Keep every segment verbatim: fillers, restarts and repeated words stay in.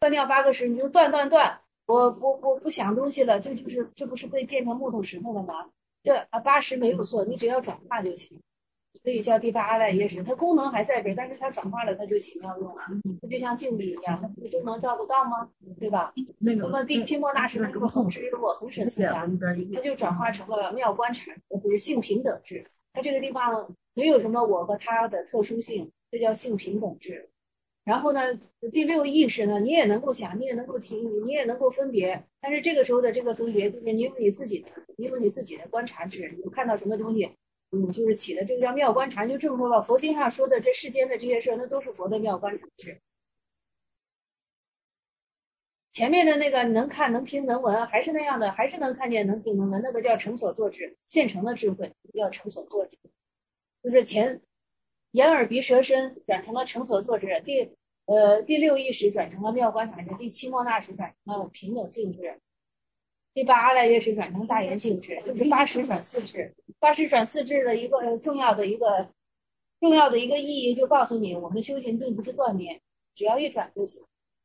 断掉八个石，你就断断断，我不不不想东西了，这就是这不是被变成木头石头了吗？这啊八石没有错，你只要转化就行。所以叫第八阿赖耶识，它功能还在这儿，但是它转化了，它就起妙用了。它就像镜子一样，它不都能照得到吗？对吧？那么第七末那时它这个恒是我恒神思想，它就转化成了妙观察，就是性平等制。它这个地方没有什么我和他的特殊性，这叫性平等制。然后呢，第六意识呢，你也能够想，你也能够听，你也能够分别。但是这个时候的这个分别，就是你有你自己的，你有你自己的观察智，你看到什么东西，嗯，就是起的这个叫妙观察。就这么说吧，佛经上说的这世间的这些事，那都是佛的妙观察智。前面的那个能看能听能闻，还是那样的，还是能看见能听能闻，那个叫成所作智，现成的智慧，叫成所作智。就是前眼耳鼻舌身转成了成所作智，第呃第六意识转成了妙观察智，第七莫那识转成了平等性质，第八阿赖耶识转成大圆性质，就是八识转四智。八识转四智的一个重要的一个重要的一个意义，就告诉你，我们修行并不是断灭，只要一转就行。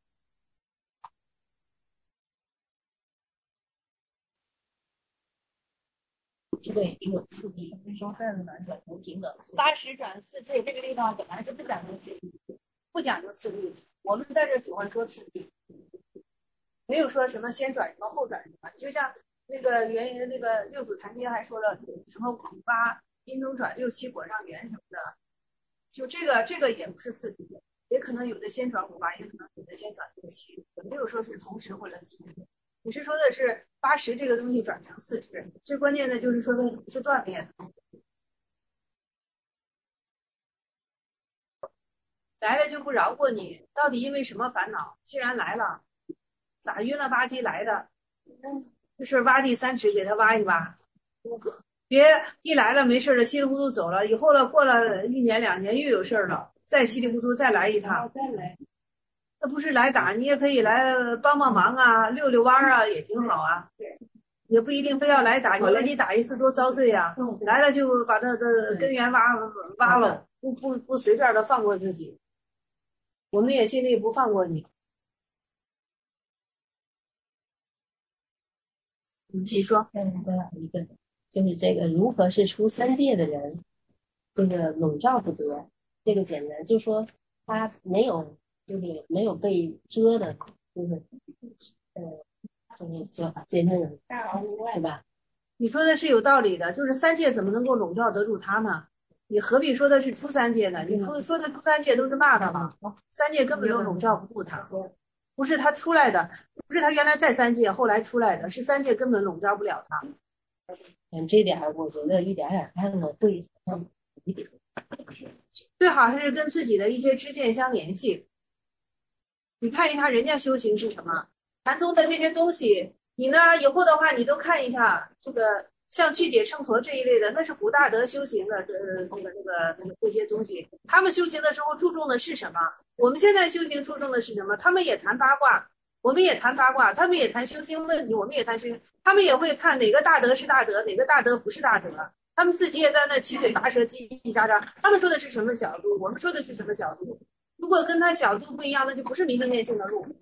这个已经有次第，说带着男转成平等。 八识转四智这个地方本来是不讲究次第，不讲究次第，我们在这喜欢说次第。没有说什么先转什么后转什么，就像那个原那个六祖坛经还说了什么五八阴中转六七果上缘什么的，就这个这个也不是次第，也可能有的先转五八，也可能有的先转六七，也没有说是同时或者次第。你是说的是八十这个东西转成四十，最关键的就是说的不是断裂的。来了就不饶过你，到底因为什么烦恼？既然来了，咋晕了吧唧来的？就是挖地三尺，给他挖一挖，别一来了没事了，稀里糊涂走了，以后了过了一年两年又有事了，再稀里糊涂再来一趟，再来，那不是来打，你也可以来帮帮忙啊，遛遛弯啊，也挺好啊。也不一定非要来打，你说你打一次多遭罪呀、啊！来了就把他的根源挖挖了，不不不随便的放过自己，我们也尽力不放过你。你说， 嗯，再来一个，就是这个如何是出三界的人，这个笼罩不得。这个简单，就说他没有，就是没有被遮的，就是呃，就是说简单的，对吧？ 你说的是有道理的，就是三界怎么能够笼罩得住他呢？你何必说的是出三界呢？你说说的出三界都是骂他嘛，三界根本都笼罩不住他，不是他出来的，不是他原来在三界后来出来的，是三界根本笼罩不了他。 嗯，这点我觉得一点点看的会一点。 最好还是跟自己的一些知见相联系。你看一下人家修行是什么，禅宗的这些东西，你呢以后的话你都看一下，这个像具解称砣这一类的，那是古大德修行的，这那个那个那个这些东西，他们修行的时候注重的是什么？我们现在修行注重的是什么？他们也谈八卦，我们也谈八卦，他们也谈修行问题，我们也谈修行，他们也会看哪个大德是大德，哪个大德不是大德。他们自己也在那七嘴八舌叽叽喳喳，他们说的是什么角度，我们说的是什么角度？如果跟他角度不一样，那就不是明心见性的路。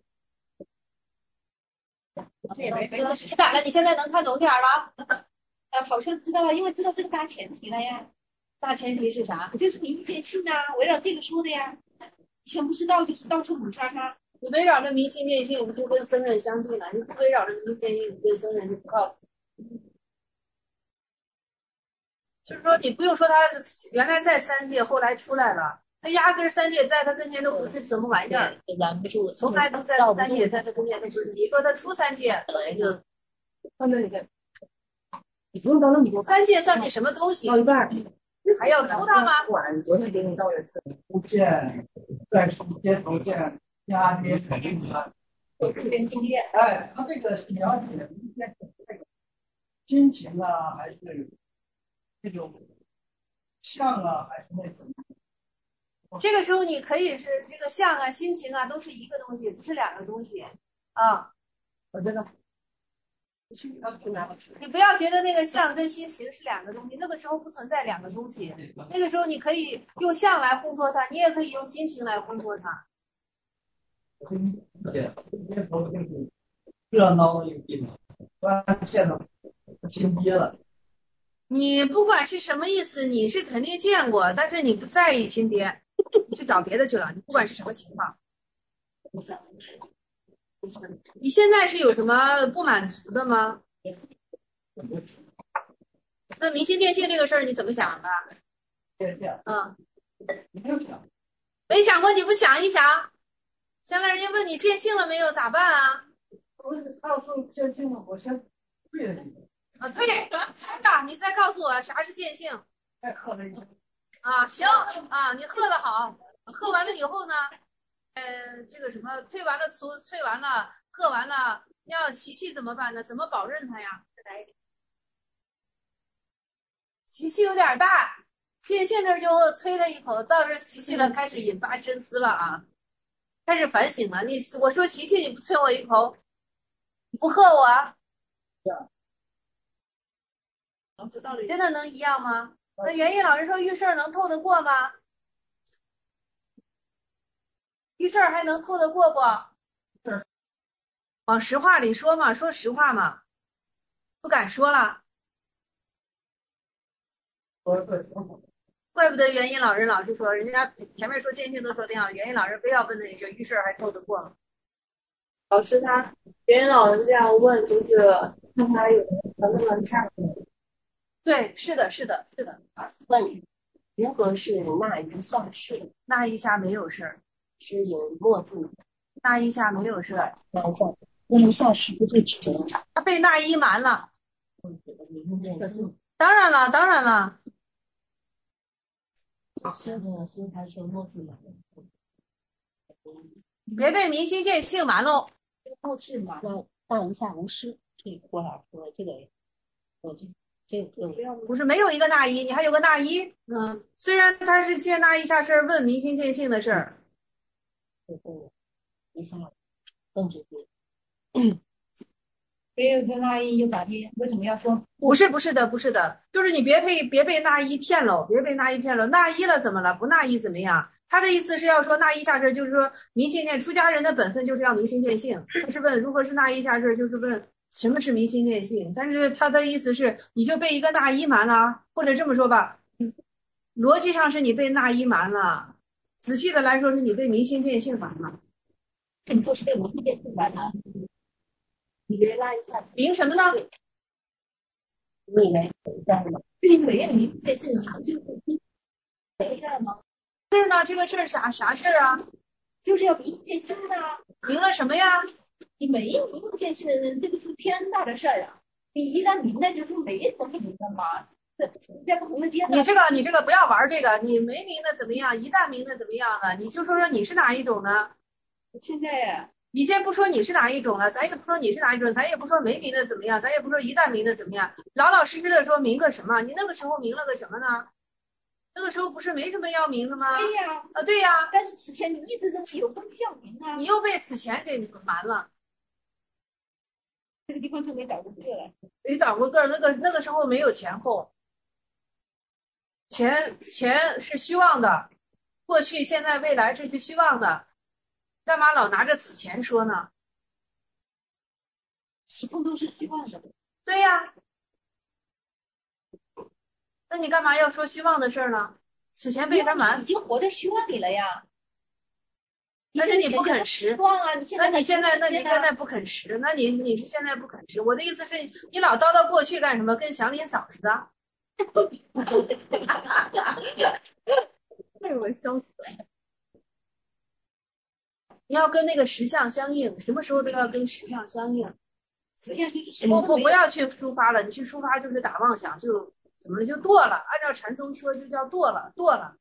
咋了？你现在能看懂点了？呃，好像知道了，因为知道这个大前提了呀。大前提是啥？就是明心见性啊，围绕这个说的呀。以前不知道，就是到处补叉叉。你围绕着明心见性，你就跟僧人相近了；你不围绕着明心见性，你跟僧人就不靠谱。就是说，你不用说他原来在三界，后来出来了，他压根三界在他跟前都不是什么玩意儿， 拦不住， 从来都在三界，在他跟前都不是。你说他出三界， 本来就， 放那里边， 你不用到那么多。 三界算是什么东西？ 到一半， 还要出他吗？ 管昨天给你到一次。 不见，在世间不见，家别肯定的。 就是跟经验。 哎，他这个是了解明天这个心情啊，还是这种相啊，还是那种？ 这个时候你可以是这个相啊、心情啊，都是一个东西，不是两个东西啊。 我这个， 你不要觉得那个相跟心情是两个东西，那个时候不存在两个东西。那个时候你可以用相来烘托它，你也可以用心情来烘托它。 街头就是热闹的一个地方，突然见到金爹了。 你不管是什么意思，你是肯定见过，但是你不在意亲爹，你去找别的去了。你不管是什么情况，你现在是有什么不满足的吗？那明星电信这个事儿你怎么想的？ 对对， 嗯， 没有想， 没想过，你不想一想？将来人家问你见性了没有，咋办啊？ 我他要说见性了，我先跪了一下， 啊，对，猜吧，你再告诉我啥是见性再喝了一下。 啊？行啊，你喝的好，喝完了以后呢，呃，这个什么，催完了催催完了，喝完了，要习气怎么办呢？怎么保任他呀？习气有点大，见性这就催他一口，到这习气了，开始引发深思了啊，开始反省了。你我说习气，你不催我一口，你不喝我啊，真的能一样吗？那元义老师说遇事儿能透得过吗？遇事儿还能透得过不？往实话里说嘛，说实话嘛，不敢说了。怪不得元义老师老是说，人家前面说见性都说挺好，元义老师非要问那一句遇事儿还透得过吗？ 老师他元老师这样问，就是看他有没有那么上瘾。 对，是的，是的，是的。 问如何是那一下事？ 那一下没有事儿， 是有墨字， 那一下没有事儿， 那一下那一下是不是指的他被那一瞒了。 明见性？ 当然了，当然了， 所以呢，所以他说墨字嘛， 别被明心见性瞒喽。 后置嘛，那那一下无失。这郭老师说这个，我就这个不是没有一个那一，你还有个那一。嗯，虽然他是借那一下事儿问明心见性的事儿， 这个一下更直接。 没有跟阿姨有打听，为什么要说？ 不是不是的，不是的，就是你别被别被那一骗喽，别被那一骗喽。那一了怎么了？不那一怎么样？他的意思是要说那一下事，就是说明心见出家人的本分就是要明心见性。他是问如何是那一下事，就是问什么是明心见性。但是他的意思是你就被一个那一瞒了，或者这么说吧，逻辑上是你被那一瞒了，仔细的来说是你被明心见性瞒了。 这么说是被我一点不烦他。你别拉一下， 明什么呢？ 你以为这样吗？ 这里没有你这是长久的没事吗？ 是呢，这个事儿啥啥事儿啊？ 就是要明见性的。 明了什么呀？ 你没有明见性的人，这个是天大的事儿呀！你一旦明了，就是没什么不明的嘛。在不同的阶段， 你这个你这个不要玩这个，你没明的怎么样？一旦明的怎么样呢？你就说说你是哪一种呢？ 现在你先不说你是哪一种了，咱也不说你是哪一种，咱也不说没明的怎么样，咱也不说一旦明的怎么样，老老实实的说明个什么？你那个时候明了个什么呢？那个时候不是没什么要明的吗？ 对呀， 啊，对呀， 但是此前你一直认为有东西要明啊， 你又被此前给瞒了， 这个地方就没找过个了。 没倒过个儿，那个那个时候没有前后，前前是虚妄的，过去、现在、未来这是虚妄的，干嘛老拿着此前说呢？ 始终都是虚幻的。 对呀，那你干嘛要说虚妄的事儿呢？此前被他瞒已，经活在虚幻里了呀。 但是你不肯实希望啊！你现在那你现在，那你现在不肯实，那你你是现在不肯实。我的意思是，你老叨叨过去干什么？跟祥林嫂似的。 被我笑死了。 你要跟那个实相相应，什么时候都要跟实相相应。 实际上就是什我么都没有。 不不要去抒发了，你去抒发就是打妄想，就怎么就堕了？按照禅宗说，就叫堕了，堕了，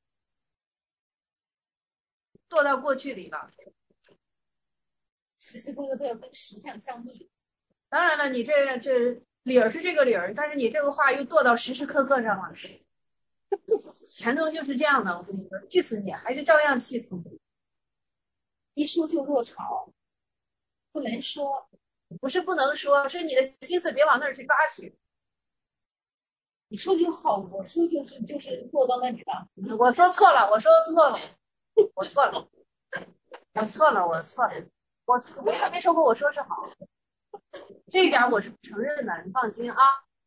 堕到过去里了。 时时刻刻都要跟实相相应。 当然了，你这这理儿是这个理儿，但是你这个话又堕到时时刻刻上了。禅宗就是这样的，我跟你说，气死你，还是照样气死你。 一说就落草，不能说。 不是不能说，是你的心思别往那儿去抓去。 你说就好，我说就是就是落到那里了。 我说错了，我说错了，我错了，我错了，我错了。 我我也没说过我说是好，这一点我是不承认的，你放心啊。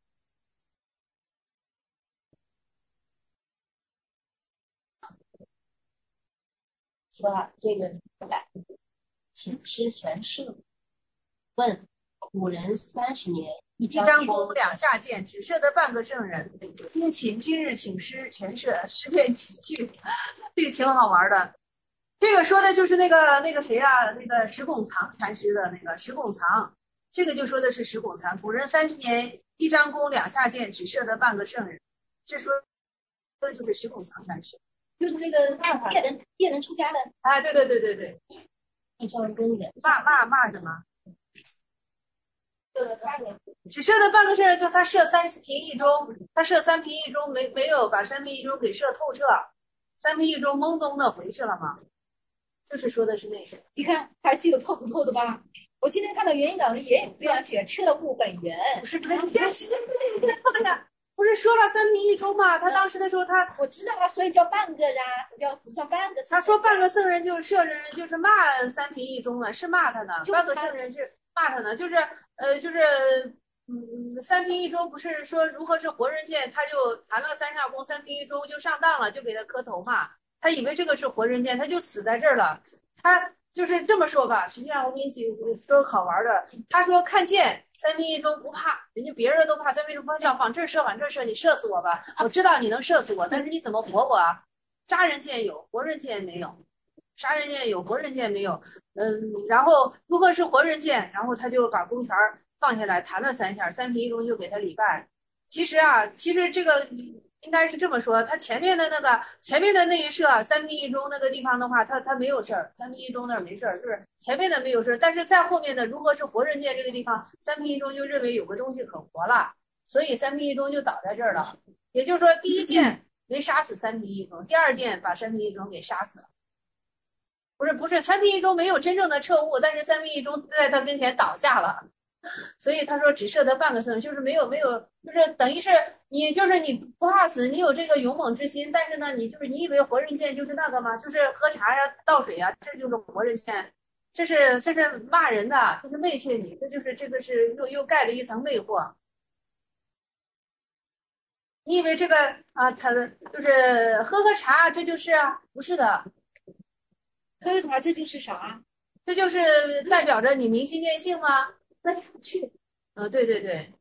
说啊这个请师全摄，问古人三十年一一张张弓，两下箭，只射得半个圣人。今请今日请师全射，十遍几句，这个挺好玩的。这个说的就是那个那个谁啊，那个石拱藏禅师的那个石拱藏，这个就说的是石拱藏。古人三十年一张弓，两下箭，只射得半个圣人。这说的就是石拱藏禅师。 就是那个猎人猎人出家的。 啊，对对对对对， 一张弓两骂骂骂什么？ 呃，八个只射的半个圣人，就他射三平一中，他射三平一中没没有把三平一中给射透彻，三平一中懵懂的回去了嘛。就是说的是那个， 你看还是有透不透的吧？我今天看到元音老师也有这样写，彻悟本源。 不是不是，你看是那个，不是说了三平一中嘛？他当时的时候他我知道啊，所以叫半个呀，只叫只叫半个。 他说半个圣人就射人，就是骂三平一中了，是骂他呢。半个圣人是骂他呢，就是呃就是嗯三平一中不是说如何是活人剑，他就弹了三下弓，三平一中就上当了，就给他磕头嘛。他以为这个是活人剑，他就死在这儿了。他就是这么说吧，实际上我给你举说个好玩的。他说看见三平一中不怕，人家别人都怕，三平一中不怕，往这儿射，往这儿射，你射死我吧！我知道你能射死我，但是你怎么活我啊？杀人剑有，活人剑没有。杀人剑有，活人剑没有。嗯，然后如何是活人剑？然后他就把弓弦放下来，弹了三下，三平一中就给他礼拜。其实啊，其实这个应该是这么说，他前面的那个前面的那一射三平一中那个地方的话，他他没有事儿，三平一中那儿没事儿，就是前面的没有事儿，但是在后面的如何是活人剑这个地方，三平一中就认为有个东西可活了，所以三平一中就倒在这儿了。也就是说，第一箭没杀死三平一中，第二箭把三平一中给杀死了。不是不是，三平一中没有真正的彻悟，但是三平一中在他跟前倒下了。所以他说只射得半个圣，就是没有没有，就是等于是你就是你不怕死，你有这个勇猛之心，但是呢，你就是你以为活人剑就是那个吗？就是喝茶呀、倒水呀，这就是活人剑，这是这是骂人的，这是媚谑你，这就是这个是又又盖了一层魅惑。你以为这个啊，他的就是喝喝茶，这就是啊？不是的， 喝喝茶这就是啥？ 这就是代表着你明心见性吗？ 那下不去。 啊，对对对。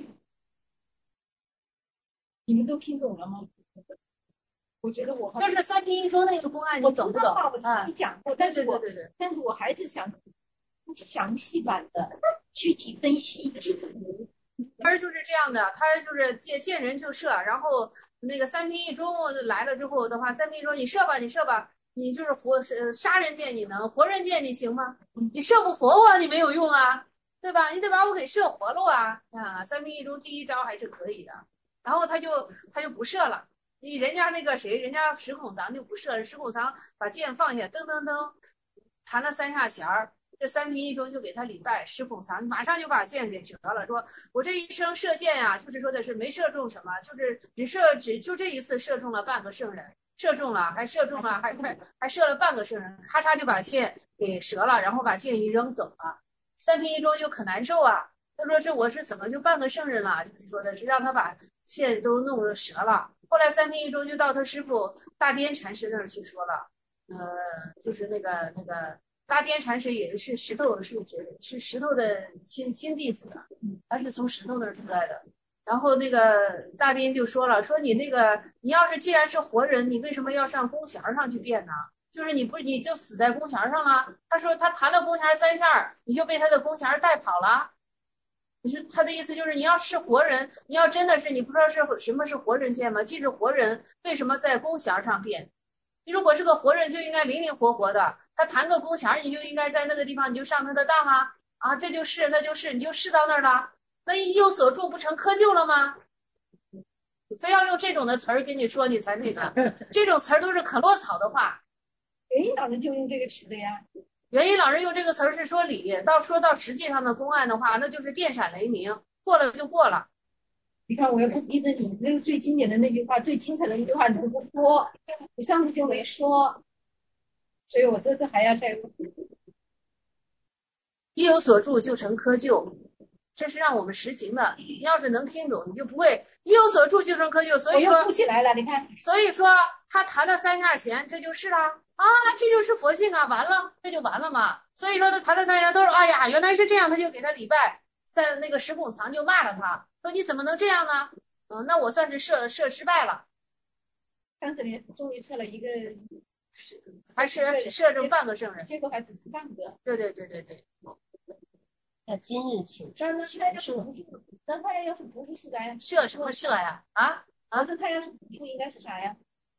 你们都听懂了吗？我觉得我就是三平一中那个公案，你懂不懂？ 我听你讲过，但是我对对对， 但是我还是想详细版的具体分析。 他就是这样的，他就是见见人就射，然后那个三平一中来了之后的话，三平一中你射吧，你射吧，你就是活杀人剑你能，活人剑你行吗？你射不活我，你没有用啊，对吧？你得把我给射活了啊！啊，三平一中第一招还是可以的，然后他就他就不射了。你人家那个谁，人家石孔藏就不射，石孔藏把剑放下，噔噔噔，弹了三下弦儿，这三平一中就给他礼拜。石孔藏马上就把剑给折了，说我这一生射箭呀、啊，就是说的是没射中什么，就是只射只就这一次射中了半个圣人，射中了还射中了还还还射了半个圣人，咔嚓就把剑给折了，然后把剑一扔走了。三平一中就可难受啊，他说这我是怎么就半个圣人了？就是说的是让他把剑都弄折了。后来三平一中就到他师傅大颠禅师那儿去说了，呃，就是那个那个大颠禅师也是石头是是石头的亲亲弟子，他是从石头那儿出来的。然后那个大颠就说了，说你那个你要是既然是活人，你为什么要上弓弦上去变呢？就是你不你就死在弓弦上了。他说他弹了弓弦三下，你就被他的弓弦带跑了。你是他的意思就是你要是活人，你要真的是你不知道是什么是活人剑吗？既是活人，为什么在弓弦上变？你如果是个活人，就应该灵灵活活的。他弹个弓弦，你就应该在那个地方，你就上他的当啊啊！这就是那就是，你就试到那儿了。那意有所住不成窠臼了吗？你非要用这种的词儿跟你说，你才那个。这种词儿都是可落草的话。 元音老师就用这个词的呀。 元音老师用这个词儿是说理，到说到实际上的公案的话，那就是电闪雷鸣，过了就过了。 你看，我要不逼着你，那个最经典的那句话，最精彩的那句话，你都不说，你上次就没说，所以我这次还要再一有所住就成窠臼，这是让我们实行的。你要是能听懂，你就不会一有所住就成窠臼。所我又以说竖起来了，你看， 所以说他弹了三下弦，这就是了啊，这就是佛性啊，完了，这就完了嘛。所以说他弹了三下都是哎呀，原来是这样，他就给他礼拜。在那个石拱藏就骂了他，说你怎么能这样呢？嗯，那我算是射射失败了， 上次里终于测了一个， 是还是射中半个圣人。 结果还只是半个。 对对对对对， 那今日请但是他要是不是，那他要是不是是啥呀？ 射什么射呀？啊？ 啊，是他要是不是应该是啥呀？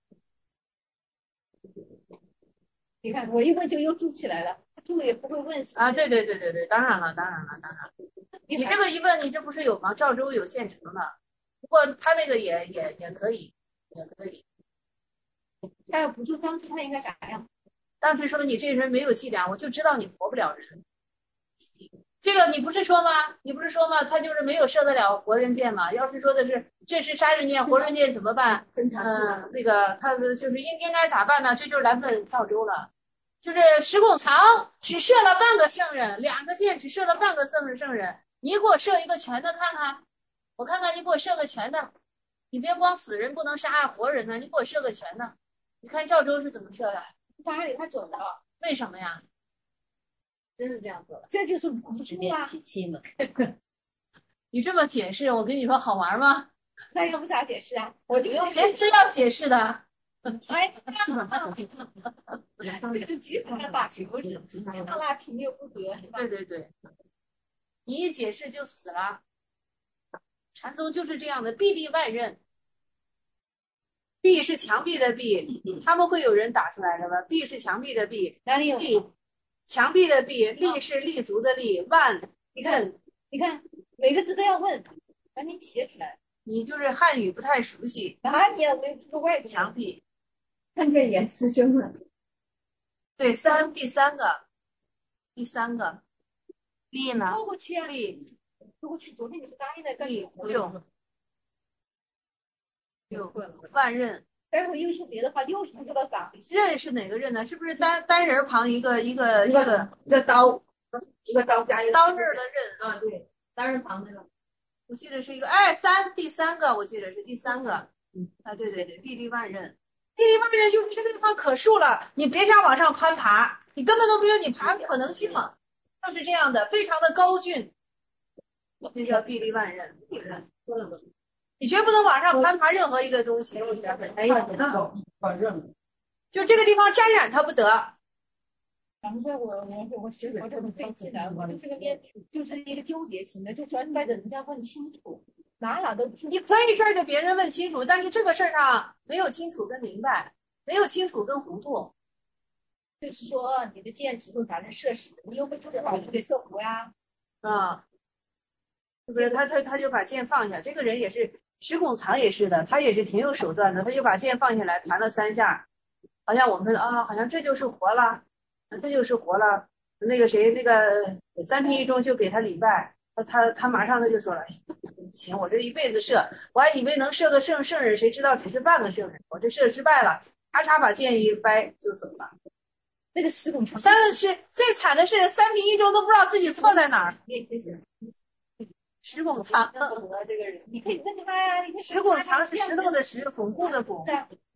你看我一问就又住起来了，住了也不会问什么啊，对对对对对，当然了，当然了，当然了。你这个一问，你这不是有吗？赵州有现成的，不过他那个也也也可以，也可以。 他要不住当时他应该啥呀？ 当时说你这人没有伎俩，我就知道你活不了人。这个你不是说吗？你不是说吗？他就是没有射得了活人箭嘛。要是说的是这是杀人箭、活人箭怎么办？嗯、呃，那个他就是应应该咋办呢？这就是来问赵州了。就是石拱藏只射了半个圣人，两个箭只射了半个圣人圣人，你给我射一个全的看看，我看看你给我射个全的，你别光死人不能杀活人呢，你给我射个全的。你看赵州是怎么射的？ 哪里他走了？ 为什么呀？真是这样做的， 这就是不直面住啊！ 脾气嘛。 你这么解释，我跟你说好玩吗？ 那要不咋解释啊？我就没非要解释的。 哎， 基本上是这基本上把球是上拉提又不得，是吧？ 对对对，你一解释就死了。禅宗就是这样的，壁立万仞。壁是墙壁的壁，他们会有人打出来的吧？壁是墙壁的壁， 哪里有？ 壁墙壁的壁，立是立足的立，万你看，你看，每个字都要问，赶紧写起来。 你就是汉语不太熟悉。 哪里啊？我有个外墙壁， 看见严师兄了。 对，三第三个，第三个立呢？ 说过去啊， 立说过去。昨天你不答应了，干立什么？ 六六万仞。 待会又说别的话，又是不知道咋回事。 刃是哪个刃呢？是不是单单人旁一个一个一个一个刀，一个刀加一个刀刃的刃？ 啊，对，单人旁那个。 我记得是一个，哎，三第三个，我记得是第三个。嗯，啊，对对对，壁立万仞，壁立万仞就是这个地方可竖了，你别想往上攀爬，你根本都没有你爬的可能性了，就是这样的，非常的高峻，这叫壁立万仞。你绝不能往上攀爬任何一个东西。 哎呀， 反正就这个地方沾染它不得。 难怪我我我我这我这么费劲的，我就是个念，就是一个纠结型的，就专门等人家问清楚，哪哪都不你可以拽着别人问清楚，但是这个事儿上没有清楚跟明白，没有清楚跟糊涂。 就是说你的剑只会把人射死，你又不是把人给射活呀？ 啊，是不是？他他他就把剑放下，这个人也是石拱藏也是的，他也是挺有手段的，他就把剑放下来弹了三下，好像我们说啊，好像这就是活了，这就是活了。那个谁，那个三平一中就给他礼拜，他他他马上他就说了，行，我这一辈子射，我还以为能射个圣圣人，谁知道只是半个圣人，我这射失败了，咔嚓把剑一掰就走了。 那个石拱藏三个是最惨的是三平一中都不知道自己错在哪儿。石拱藏， 这个人，你可以问他呀。 石拱藏是石头的石，巩固的巩。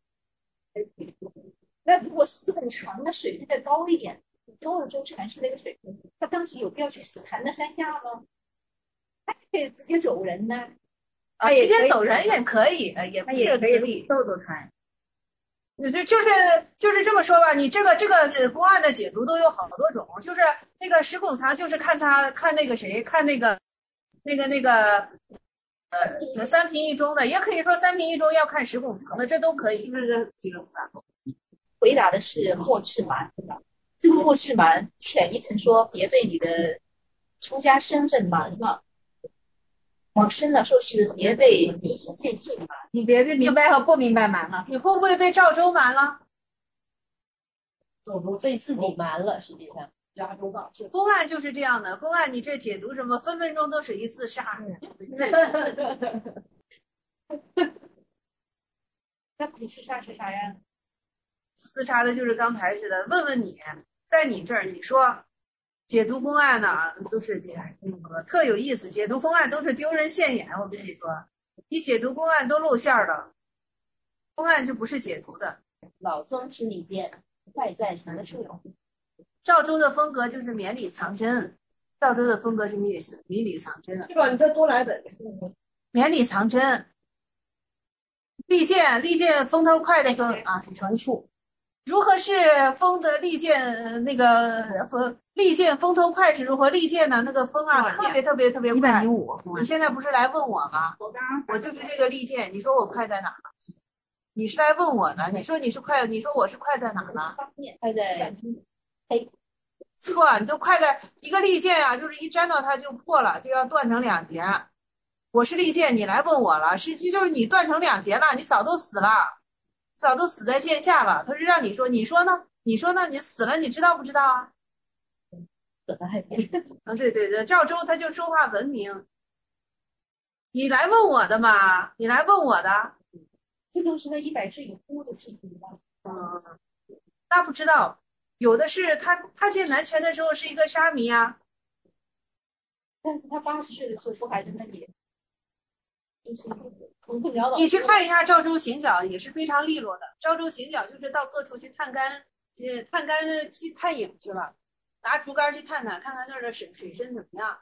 那如果石拱藏的水平再高一点，周尔周禅师那个水平，他当时有必要去弹那三下吗？他可以直接走人呢。 啊，直接走人也可以，呃，也他也可以逗逗他。 就就是就是这么说吧，你这个这个公案的解读都有好多种，就是那个石拱藏，就是看他看那个谁，看那个那个那个呃三平一中的，也可以说三平一中要看石拱藏的，这都可以。 是不是几个词啊？回答的是莫赤蛮，这个莫赤蛮浅一层说别被你的出家身份瞒了，往深了说是别被迷信见性瞒。你别被明白和不明白瞒了。 你会不会被赵州瞒了？ 被自己瞒了，实际上。 加州大事， 公案就是这样的，公案你这解读什么，分分钟都是一次杀。 那你是啥是啥呀？ 厮杀的就是刚才似的，问问你，在你这儿，你说解读公案呢，都是嗯特有意思。解读公案都是丢人现眼，我跟你说，一解读公案都露馅了。公案就不是解读的。 老僧是利剑，快在长处。 赵州的风格就是绵里藏针，赵州的风格是绵里绵里藏针。 对吧？你再多来本。 绵里藏针。利剑，利剑风头快的风啊， 长处。 如何是风的利剑？那个和利剑风头快是如何？利剑呢？那个风啊，特别特别特别快。一百零五。你现在不是来问我吗？ 我刚刚我就是这个利剑，你说我快在哪儿？你是来问我的？你说你是快，你说我是快在哪儿呢？ 快在黑。 错，你都快在一个利剑啊，就是一沾到它就破了，就要断成两截。我是利剑，你来问我了，实际就是你断成两截了，你早都死了。早都死在剑下了，他是让你说，你说呢？你说呢？你死了，你知道不知道啊？ 死了还别啊，对对对，赵州他就说话文明。你来问我的嘛？你来问我的， 这都是他一百世有功的事情吧？ 嗯，那不知道，有的是他他现南拳的时候是一个沙弥啊， 但是他八十岁的时候不还在那里，就是穷困潦倒。 你去看一下赵州行脚也是非常利落的。赵州行脚就是到各处去探干，呃，探干去探影去了，拿竹竿去探探，看看那儿的水水深怎么样。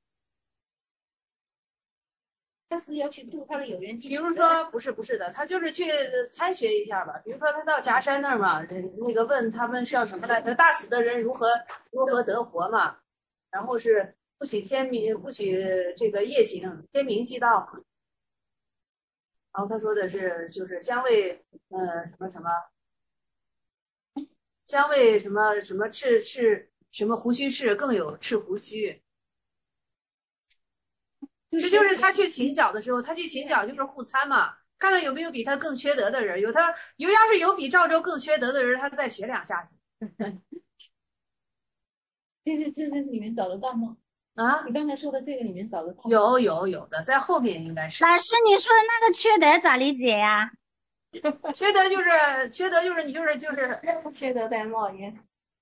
他是要去渡他的有缘比如说，不是不是的，他就是去参学一下吧。比如说，他到夹山那儿嘛，那个问他们是要什么来着？大死的人如何如何得活嘛？然后是不许天明，不许这个夜行，天明即到。然后他说的是，就是将为呃什么什么，将为什么什么赤赤什么胡须赤更有赤胡须。这就是他去行脚的时候，他去行脚就是互参嘛，看看有没有比他更缺德的人。有他有要是有比赵州更缺德的人，他再学两下子。 这个这个里面找得到吗？ 啊， 你刚才说的这个里面找得到？ 有有有的，在后面应该是。 老师，你说的那个缺德咋理解呀？ 缺德就是缺德就是你就是就是缺德带冒烟。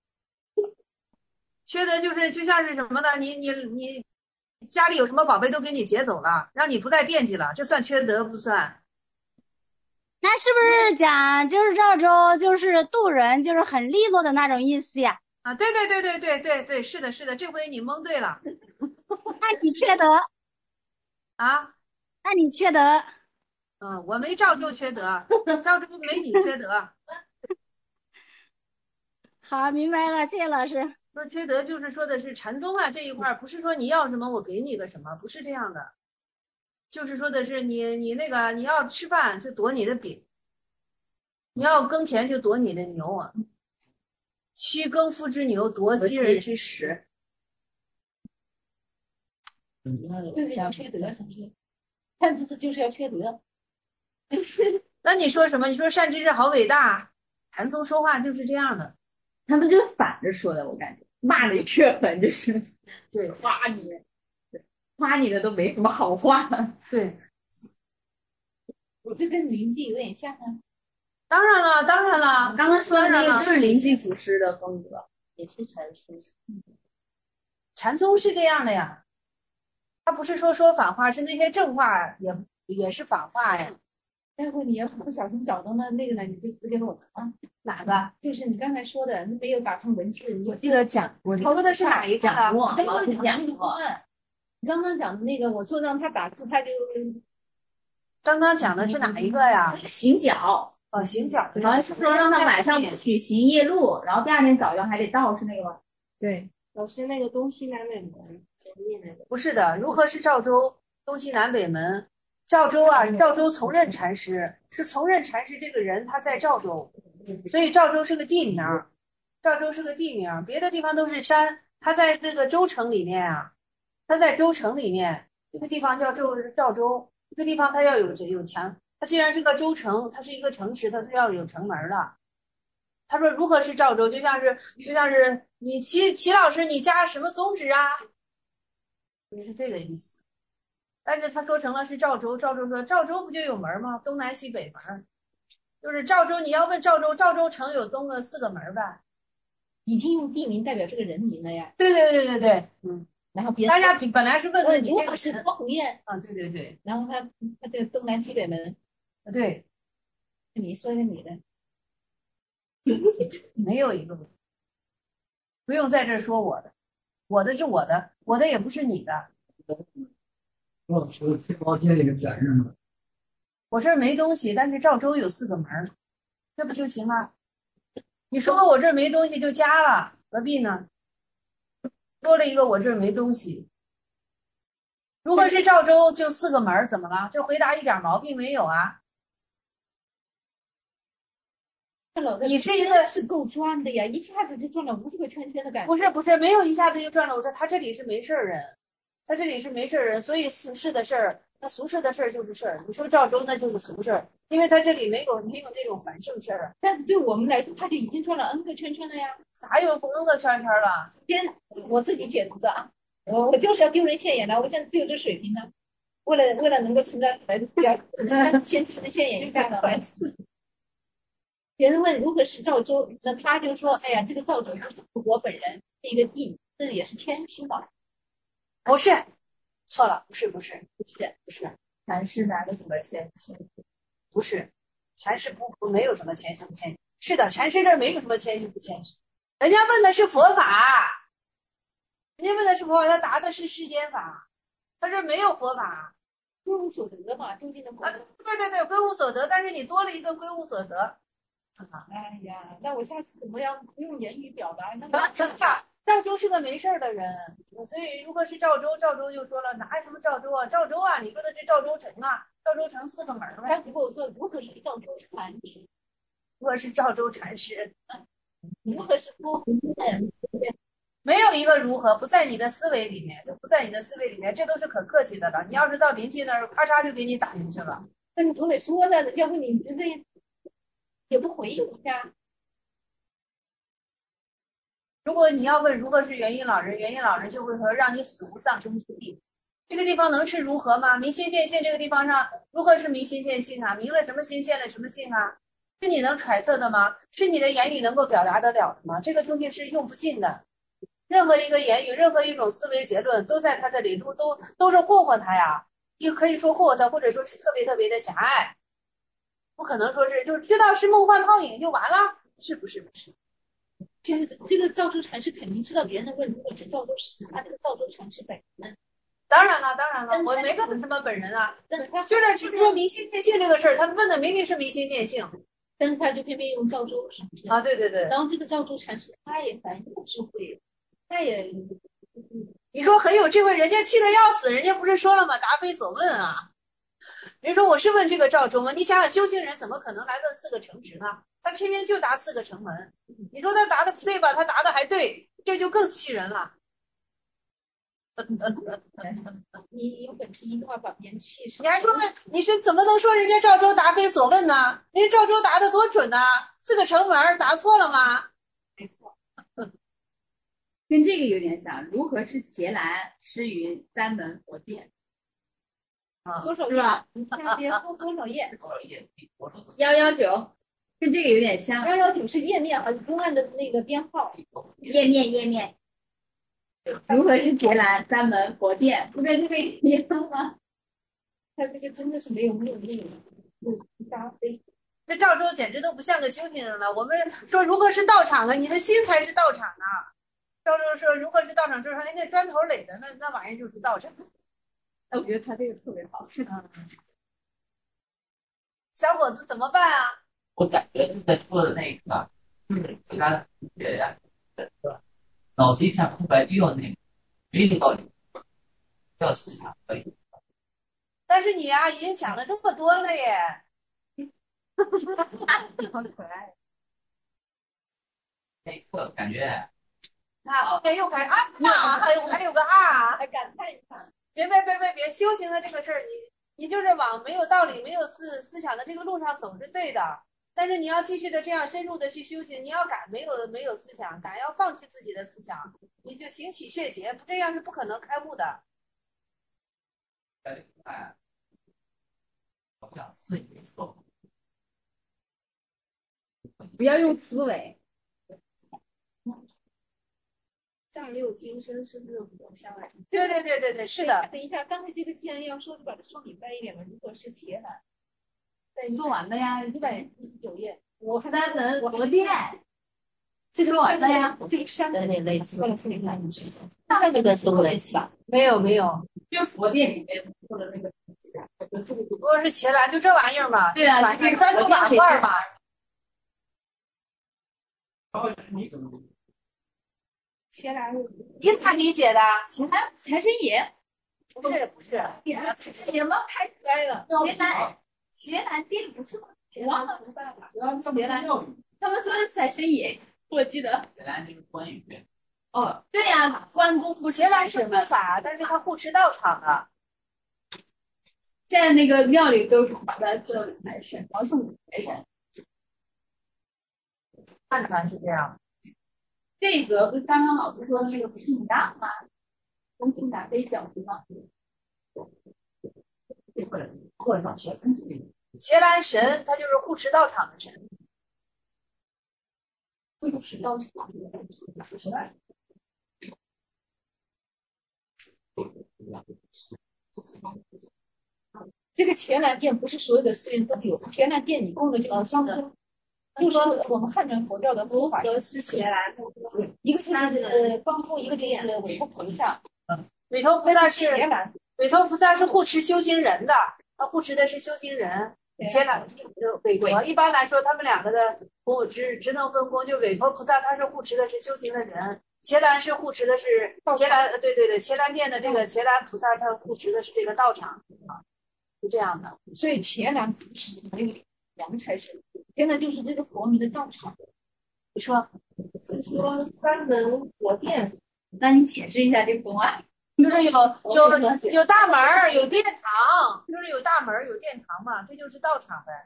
缺德就是就像是什么呢？你你你。家里有什么宝贝都给你劫走了，让你不再惦记了，这算缺德不算？ 那是不是讲就是赵州就是渡人就是很利落的那种意思呀？ 啊，对对对对对对对，是的，是的，这回你蒙对了。 那你缺德啊？ 那你缺德？ 嗯，我没赵州缺德，赵州没你缺德。 好，明白了，谢谢老师。 说缺德就是说的是禅宗啊这一块，不是说你要什么我给你个什么，不是这样的，就是说的是你你那个你要吃饭就夺你的饼，你要耕田就夺你的牛啊，驱耕夫之牛，夺鸡人之食。 这个叫缺德，是不是？看这这就是要缺德。 那你说什么？你说善知识好伟大，禅宗说话就是这样的。 他们就是反着说的，我感觉骂你缺狠，就是对夸你，夸你的都没什么好话。 对， 我这跟灵济有点像啊。 当然了，当然了， 刚刚说的那个就是灵济祖师的风格， 也是禅师。 禅宗是这样的呀，他不是说说反话，是那些正话也也是反话呀。 待会你要不小心找到那那个呢，你就指给我啊。 哪个？ 就是你刚才说的，你没有打成文字，你记得讲。我说的是哪一个？ 讲过， 刚刚讲那个方案，你刚刚讲的那个，我说让他打字，他就。 刚刚讲的是哪一个呀？ 行脚。 哦，行脚。 好像是说让他晚上不许行夜路，然后第二天早上还得到，是那个吗？ 对， 老师那个东西南北门， 不是的，如何是赵州？东西南北门。赵州啊，赵州从任禅师是从任禅师这个人，他在赵州，所以赵州是个地名。赵州是个地名，别的地方都是山。他在那个州城里面啊，他在州城里面，这个地方叫赵赵州，这个地方它要有有墙。它既然是个州城，它是一个城池，它就要有城门的。他说如何是赵州？就像是就像是你齐齐老师，你家什么宗旨啊？就是这个意思。但是他说成了是赵州，赵州说赵州不就有门吗？东南西北门，就是赵州。你要问赵州，赵州城有东的四个门吧？ 已经用地名代表这个人名了呀。 对对对对对，嗯， 然后别人大家本来是问的问你这个如何是人高鸿雁， 啊，对对对然后他他这个东南西北门， 对， 你说一个女的， 没有一个不用在这儿说我的，我的是我的，我的也不是你的， 说说贴包贴那个展示嘛， 我这儿没东西，但是赵州有四个门儿，这不就行了？你说我这儿没东西就加了，何必呢？多了一个我这儿没东西。如果是赵州，就四个门儿，怎么了？这回答一点毛病没有啊？你是一个是够转的呀，一下子就转了无数个圈圈的感觉。 不是不是没有一下子就转了？我说他这里是没事儿人，他这里是没事儿人，所以俗世的事儿，那俗世的事儿就是事儿。你说赵州那就是俗事儿，因为他这里没有没有那种繁盛事儿， 但是对我们来说，他就已经转了 N 个圈圈了呀。 咋有 N 个圈圈了？ 天，我自己解读的啊，我我就是要丢人现眼的，我现在只有这水平呢。为了为了能够成长来的资料，先吃人现眼一下的。别人问如何是赵州，那他就说：“哎呀，这个赵州不是我本人，是一个地名，这也是谦虚嘛。” 不是，错了，不是不是不是， 不是禅师哪个什么谦虚？ 不是，禅师不不没有什么谦虚不谦虚。是的，禅师这儿没有什么谦虚不谦虚，人家问的是佛法，人家问的是佛法，他答的是世间法，他这儿没有佛法。 归无所得嘛，究竟的啊，对对对，归无所得，但是你多了一个归无所得。 哎呀，那我下次怎么样不用言语表达？那啊，真的，赵州是个没事儿的人，所以如果是赵州，赵州就说了，哪什么赵州啊？赵州啊，你说的是赵州城啊？赵州城四个门儿呗。 他如果说如何是赵州禅师， 如果是赵州禅师， 如何是郭鸿雁？ 没有一个如何不在你的思维里面，不在你的思维里面，这都是可客气的了。你要是到临近那儿，咔嚓就给你打进去了。 那你总得说的，要不你这这也不回应一下。 如果你要问如何是元音老人，元音老人就会说让你死无葬身之地。这个地方能是如何吗？明心见性这个地方上如何是明心见性啊？明了什么心，见了什么性啊？是你能揣测的吗？是你的言语能够表达得了的吗？这个东西是用不尽的。任何一个言语，任何一种思维结论，都在他这里，都都都是霍霍他呀。也可以说霍霍他，或者说是特别特别的狭隘。不可能说是就知道是梦幻泡影就完了，是不是？不是。 其实这个赵州禅师肯定知道别人问如果是赵州是他这个赵州禅师本人。 当然了，当然了，我没问什么本人啊， 但他就是就是说明心见性这个事儿，他问的明明是明心见性， 但是他就偏偏用赵州禅师啊，对对对。 然后这个赵州禅师他也很有智慧，他也你说很有智慧，人家气得要死，人家不是说了吗？答非所问啊。人说我是问这个赵州吗？你想想，修行人怎么可能来问四个城池呢？他偏偏就答四个城门。你说他答的不对吧？他答的还对，这就更气人了。 你有本事一句话把别人气死。 你还说你是怎么能说人家赵州答非所问呢？人家赵州答的多准呐、啊，四个城门答错了吗？ 没错，跟这个有点像。如何是伽蓝施于三门佛殿？ 啊， 多少是吧？ 你看别后多少页？ 幺幺九，跟这个有点像。 幺幺九是页面啊，公案的那个编号。 页面页面。如何是伽蓝三门佛殿？不跟这个一样吗？ 他这个真的是没有目的，搭配。 这赵州简直都不像个修行人了。我们说如何是道场啊？你的心才是道场啊！赵州说如何是道场？就是说那砖头垒的那那玩意儿就是道场。 哎，我觉得他这个特别好。是的。小伙子怎么办啊？ 我感觉你在说的那个，就是其他的学呀，脑子一片空白，就要那个，没有道理，要思想可以。 但是你啊，已经讲了这么多了耶。 好可爱。 那一刻感觉， 那后面又开啊啊，还有还有个啊， 还感叹一下。 别别别别别，修行的这个事儿，你你就是往没有道理、没有思思想的这个路上走是对的。但是你要继续的这样深入的去修行，你要敢没有没有思想，敢要放弃自己的思想，你就行起血节，不这样是不可能开悟的。 哎，好像思疑没错。 不要用思维。 丈六金身是不是火相来？ 对对对对对，是的。 等一下，刚才这个既然要说，就把它说明白一点吧。如果是铁板， 对，说完了呀， 一百一十九页， 我三门佛殿，这说完了呀。 这个山有点类似， 过来这里看， 那这个是不类似吧？ 没有没有， 就佛殿里面做的那个。 不过是茄兰，就这玩意儿嘛。 对啊， 碗是单独碗筷嘛。 然后你怎么？ 前来你咋理解的？ 其他财神爷不是不是， 财神爷吗？太可爱了。茄兰，茄兰殿不是吗？忘了， 茄兰庙宇， 他们说是财神爷，我记得。 本来就是关羽。 哦，对呀，关公不是茄兰是护法，但是他护持道场的。 现在那个庙里都是把它做财神，然后送财神。 汉传是这样。 这个不是刚刚老师说的那个庆大吗？跟庆大飞饺子吗？ 或者找茄兰之类的。 茄兰神，他就是护持道场的神。 护持道场。 茄兰。 这个前南殿不是所有的寺院都有，前南殿你供的就是香灯，就是我们汉传佛教的佛法是前来的， 一个就是关公，一个就是韦陀菩萨。 韦陀菩萨是前南， 韦陀菩萨是护持修行人的，他护持的是修行人。前南韦陀一般来说，他们两个的护职职能分工，就韦陀菩萨他是护持的是修行的人。伽蓝是护持的是伽蓝，对对对，伽蓝殿的这个伽蓝菩萨，他护持的是这个道场啊，是这样的。 所以前南不是那个阳财神，现在就是这个佛名的道场。 你说， 说三门佛殿， 那你解释一下这个公案。 就是有有有大门有殿堂，就是有大门有殿堂嘛，这就是道场呗。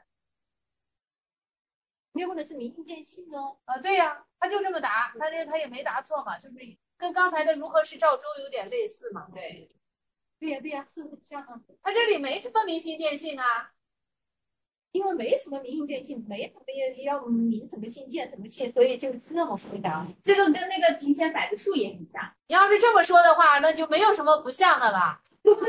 也不能是明心见性哦。 啊，对呀、啊，他就这么答，他这他也没答错嘛，就是跟刚才的如何是赵州有点类似嘛。 对，对呀、啊、对呀、啊，是很像啊。 他这里没什么明心见性啊， 因为没什么明心见性，没什么也要明什么心见什么性，所以就是这么回答。 这个跟那个庭前摆的树也很像。 你要是这么说的话，那就没有什么不像的了。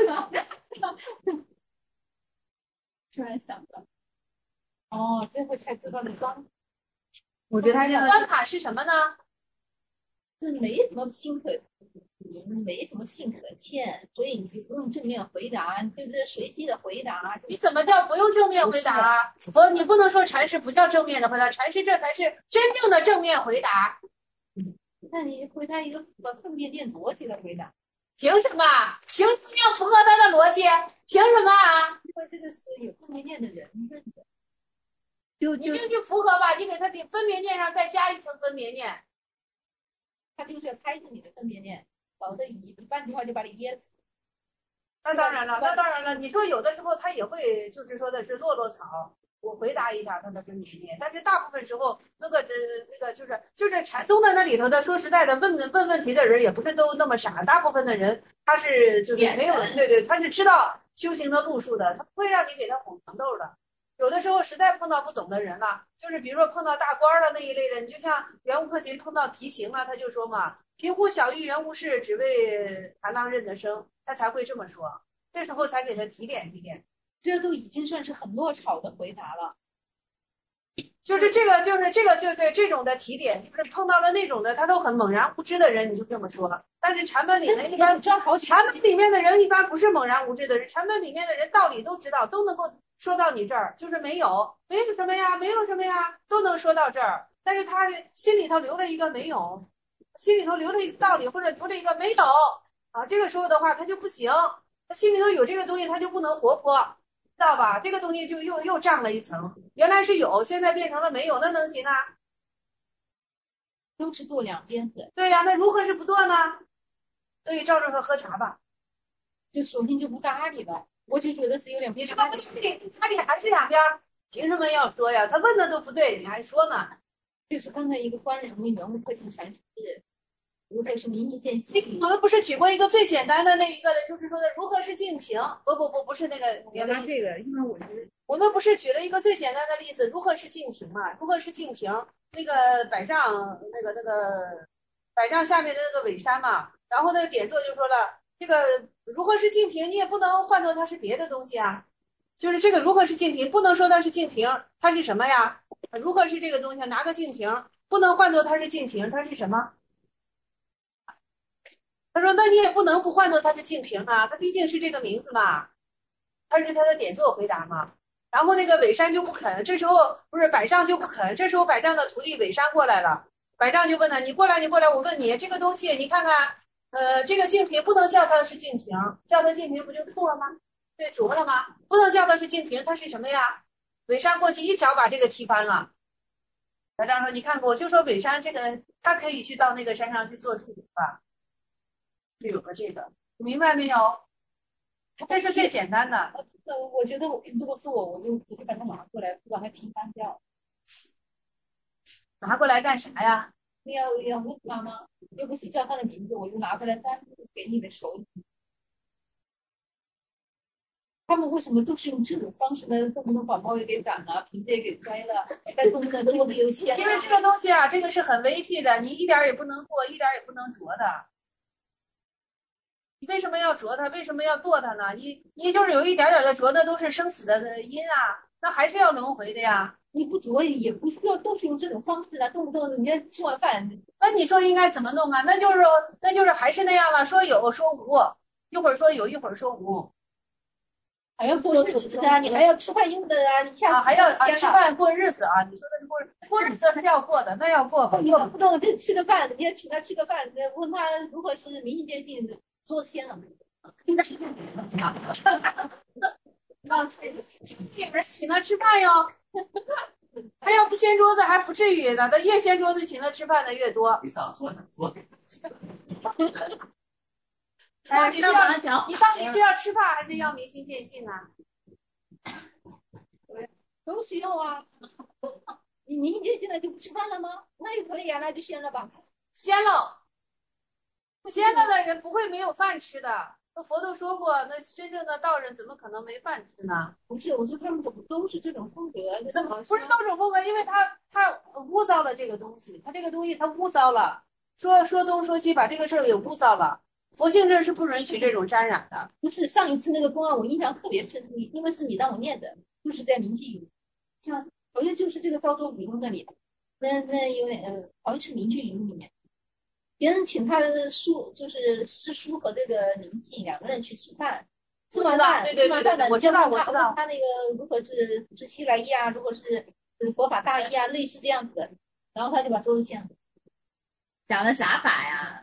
突然想到。 哦，最后才知道了关。 我觉得他这个关卡是什么呢？ 是没什么心可明，没什么性可欠，所以你就不用正面回答，就是随机的回答。 你怎么叫不用正面回答啊？不，你不能说禅师不叫正面的回答，禅师这才是真正的正面回答。 那你回答一个符合分辨链逻辑的回答。 凭什么？凭什么要符合他的逻辑？凭什么啊？ 因为这个是有分辨链的人认的。 就就你就去符合吧，你给他的分别念上再加一层分别念， 他就是要开着你的分别念，搞得一一半句话就把你噎死。 那当然了，那当然了。你说有的时候他也会，就是说的是落落草，我回答一下他的分别念，但是大部分时候那个是那个就是就是禅宗的那里头的，说实在的，问问问题的人也不是都那么傻，大部分的人他是就是没有对对，他是知道修行的路数的，他不会让你给他哄糖豆的。有的时候实在碰到不懂的人了，就是比如说碰到大官的那一类的，你就像袁无克勤碰到题型了，他就说嘛，贫乎小欲原无事，只为豺狼认得生，他才会这么说，这时候才给他提点提点。 这都已经算是很落草的回答了。 就是这个，就是这个，就对这种的提点，就是碰到了那种的，他都很猛然无知的人，你就这么说。但是禅门里面一般，禅门里面的人一般不是猛然无知的人，禅门里面的人道理都知道，都能够说到你这儿，就是没有，没有什么呀，没有什么呀，都能说到这儿。但是他心里头留了一个没有，心里头留了一个道理，或者留了一个没有啊。这个时候的话，他就不行，他心里头有这个东西，他就不能活泼。知道吧？这个东西就又又涨了一层，原来是有，现在变成了没有，那能行啊？ 都是剁两边的。 对呀、啊，那如何是不剁呢？所以照着说喝茶吧， 就索性就不搭理了。我就觉得是有点不你这个不搭理，搭理还是两边，凭什么要说呀？他问的都不对，你还说呢？ 就是刚才一个官人问袁无克勤禅师，如何是明意见性？ 我们不是举过一个最简单的那一个的，就是说的如何是净平？不不不，不是那个别的这个，因为我是我们不是举了一个最简单的例子，如何是净平嘛？如何是净平？那个百丈那个那个百丈下面的那个尾山嘛。然后那个典座就说了，这个如何是净瓶，你也不能换作它是别的东西啊。就是这个如何是净瓶，不能说它是净瓶，它是什么呀？如何是这个东西，拿个净瓶，不能换作它是净瓶，它是什么？他说：“那你也不能不换作它是净瓶啊，它毕竟是这个名字嘛。”他是他的典座回答嘛。然后那个尾山就不肯，这时候不是百丈就不肯，这时候百丈的徒弟尾山过来了，百丈就问他：“你过来，你过来，我问你，这个东西你看看，呃，这个净瓶不能叫它是净瓶，叫它净瓶不就错了吗？对，浊了吗？不能叫它是净瓶，它是什么呀？”尾山过去一脚把这个踢翻了。百丈说：“你看，我就说尾山这个，他可以去到那个山上去做助理吧。”就有个这个，你明白没有？这是最简单的。 呃，我觉得我如果是我，我就直接把它拿过来，不把它踢翻掉。 拿过来干啥呀？ 你要要问他吗？又不是叫他的名字，我就拿过来单独给你的手里。他们为什么都是用这种方式呢？动不动把猫也给斩了，瓶子也给摔了，再动不动桌子有钱。 因为这个东西啊，这个是很微细的，你一点也不能剁，一点也不能啄的。你为什么要啄它？为什么要剁它呢？你你就是有一点点的啄，那都是生死的因啊，那还是要轮回的呀。 你不啄也不需要，都是用这种方式啊，动不动人家吃完饭， 那你说应该怎么弄啊？那就是那就是还是那样了，说有说无，一会儿说有，一会儿说无。 还要过日子啊，你还要吃饭用的啊，你下啊还要啊吃饭过日子啊？你说的是过过日子是要过的，那要过很过。 不动这吃个饭，人家请他吃个饭，问他如果是明心见性，桌子掀了。 那这人请他吃饭哟，他要不掀桌子还不至于呢，他越掀桌子请他吃饭的越多。 你上桌上桌子。 到底是要你到底是要吃饭还是要明心见性啊？ 都需要啊。你明心见性了就不吃饭了吗？那也可以啊，那就掀了吧。 掀了，掀了的人不会没有饭吃的。佛都说过，那真正的道人怎么可能没饭吃呢？ 不是，我说他们怎么都是这种风格？ 怎么不是都是风格？因为他他污糟了这个东西，他这个东西他污糟了，说说东说西，把这个事儿给污糟了。佛性这是不允许这种沾染的。 不是上一次那个公案，我印象特别深，你因为是你让我念的，就是在明记云，像好像就是这个昭州语录那里，那那有点呃，好像是明记云里面，别人请他的书，就是师叔和这个宁静两个人去吃饭，吃完饭， 对对对对，我知道我知道， 他那个如果是是西来意啊，如果是佛法大意啊，类似这样子的，然后他就把桌子掀了， 讲的啥法呀？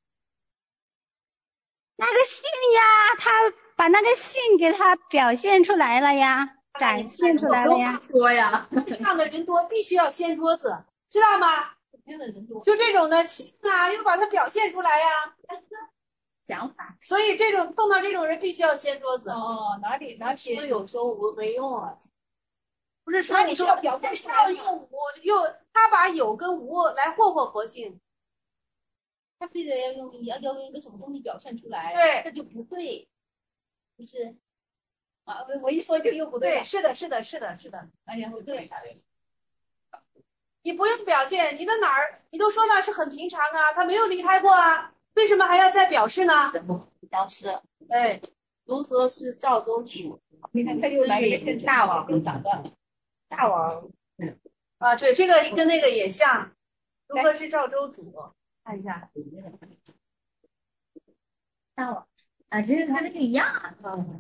那个信呀，他把那个信给他表现出来了呀，展现出来了呀。 说呀， 唱的人多，必须要掀桌子，知道吗？就这种的信啊，要把它表现出来呀。 讲法。 所以这种碰到这种人，必须要掀桌子。 哦，哪里哪里有说无没用啊？ 不是说你说表现出来用无，又他把有跟无来霍霍佛性。 他非得要用要要用一个什么东西表现出来， 对， 这就不对，不是啊？我一说就又不对， 对， 是的，是的，是的，是的。 哎呀，我这你不用表现，你的哪儿你都说了是很平常啊，他没有离开过啊，为什么还要再表示呢？ 老师， 哎， 如何是赵州主？ 你看他又来一个大王，又打断了， 大王， 嗯啊，对，这个跟那个也像，如何是赵州主？看一下， 大王啊，这个跟那个一样啊。 嗯，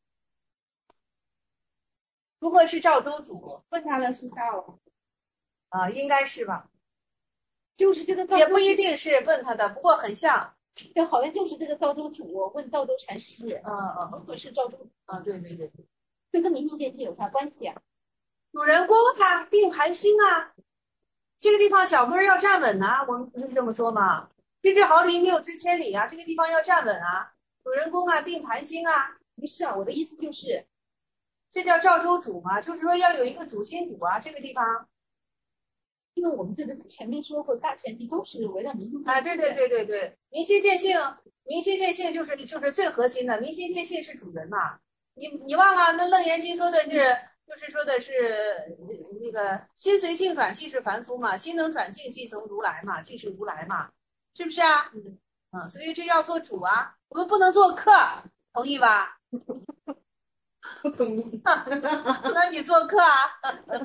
如何是赵州主？ 问他的是大王啊，应该是吧？ 就是这个也不一定是问他的，不过很像。 这好像就是这个赵州主问赵州禅师， 嗯嗯， 如何是赵州？ 啊，对对对， 这跟明心见性有啥关系啊？ 主人公啊，定盘心啊。这个地方脚跟要站稳呐、啊，我们不是这么说吗？知之毫厘，谬之千里啊，这个地方要站稳啊。主人公啊，定盘心啊。 不是啊，我的意思就是， 这叫赵州主嘛，就是说要有一个主心骨啊，这个地方。 因为我们这个前面说过，大前提都是围绕明心见性。 啊，对对对对对，明心见性，明心见性就是就是最核心的，明心见性是主人嘛。你你忘了那《楞严经》说的是。就是说的是那个心随境转，即是凡夫嘛；心能转境，即从如来嘛，即是如来嘛。 是不是啊？嗯，所以这要做主啊，我们不能做客，同意吧？ 不同意。 不能你做客啊！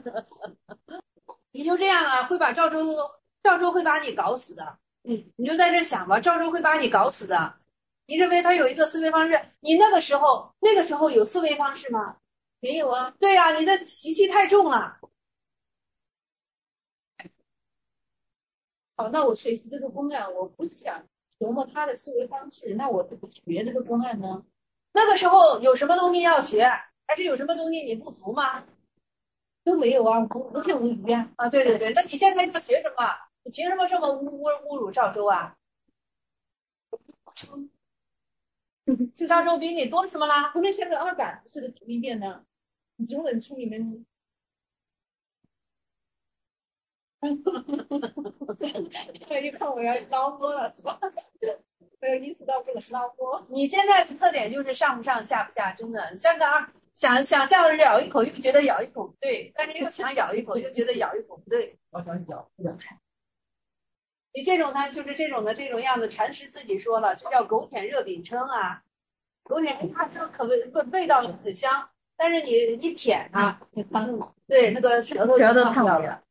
你就这样啊，会把赵州赵州会把你搞死的。嗯，你就在这想吧，赵州会把你搞死的。你认为他有一个思维方式？你那个时候那个时候有思维方式吗？ 没有啊。 对呀、啊，你的习气太重了。 好，那我学习这个公案，我不想琢磨他的思维方式，那我怎么学这个公案呢？ 那个时候有什么东西要学，还是有什么东西你不足吗？ 都没有啊，无无限无余啊！ 啊，对对对，那你现在要学什么？你凭什么这么侮侮侮辱赵州啊？赵州比你多什么啦？ 不能像个二杆子似的读一遍呢？你总得从里面。他一看我要捞锅了，是吧？没有意识到这个捞锅。 你现在的特点就是上不上下不下，真的像个二想想象咬一口又觉得咬一口不对，但是又想咬一口又觉得咬一口不对。 我想咬不了。 你这种呢，就是这种的这种样子，禅师自己说了，就叫狗舔热饼称啊。狗舔它这可味味味道很香，但是你一舔它，对那个舌头舌头烫掉了。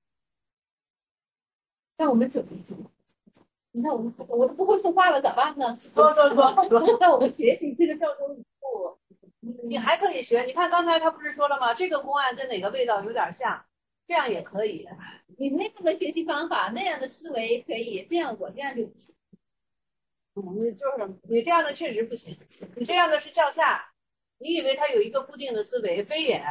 那我们怎么怎么？你看我们我都不会说话了，咋办呢？ 说说说说。 那我们学习这个赵州语部， 你还可以学。你看刚才他不是说了吗？这个公案跟哪个味道有点像，这样也可以。 你那样的学习方法，那样的思维可以，这样我这样就不行。 嗯，你就是你这样的确实不行，你这样的是叫下。你以为他有一个固定的思维，非也。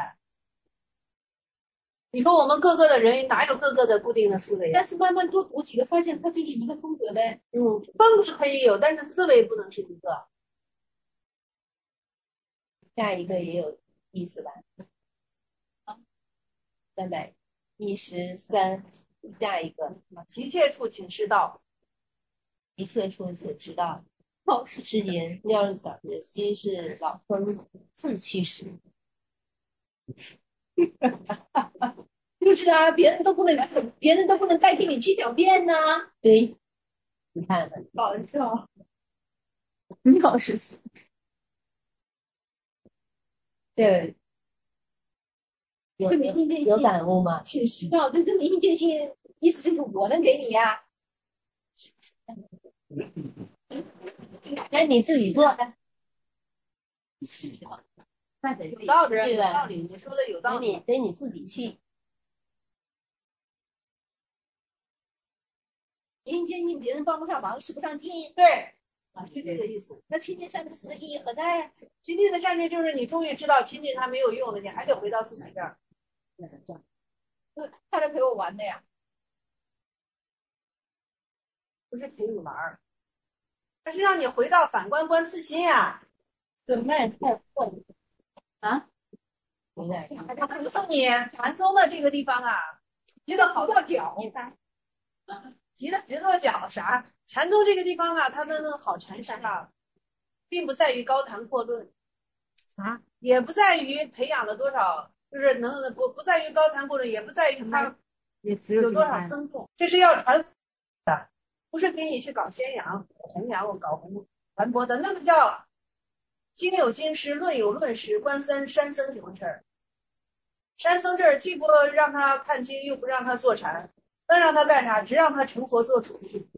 你说我们各个的人哪有各个的固定的思维？ 但是慢慢多读几个，发现它就是一个风格的。 嗯，风是可以有，但是思维不能是一个。 下一个也有意思吧？三百一十三，下一个急切处请示道， 急切处请示道。后世之言，廖日小日，昔是老僧自去时。 就是啊，别人都不能，别人都不能代替你去小便呢。 对，你看， 搞笑。 你好实习。 这有有感悟吗？ 请示道，这这明心见性，意思就是我能给你呀。 那你自己做。 有道理，有道理，你说的有道理。 得你得你自己去。 明心见性，别人帮不上忙，使不上劲。 对，啊，是这个意思。 那亲近善知识的意义何在呀？ 亲近的善知就是你终于知道亲近他没有用的，你还得回到自己这儿。 他来陪我玩的呀， 不是陪你玩儿，他是让你回到反观观自心呀。 怎么太混啊？ 有点。 我告诉你，禅宗的这个地方啊，急得好到脚。啊，急得直跺脚啥？禅宗这个地方啊，它的那个好禅师啊，并不在于高谈阔论啊，也不在于培养了多少，就是能不不在于高谈阔论，也不在于他也只有有多少僧众，这是要传的，不是给你去搞宣扬、弘扬、搞红传播的，那个叫经有经师，论有论师，观三山僧什么事儿？山僧这儿既不让他看经，又不让他坐禅。那让他干啥？只让他成佛做主，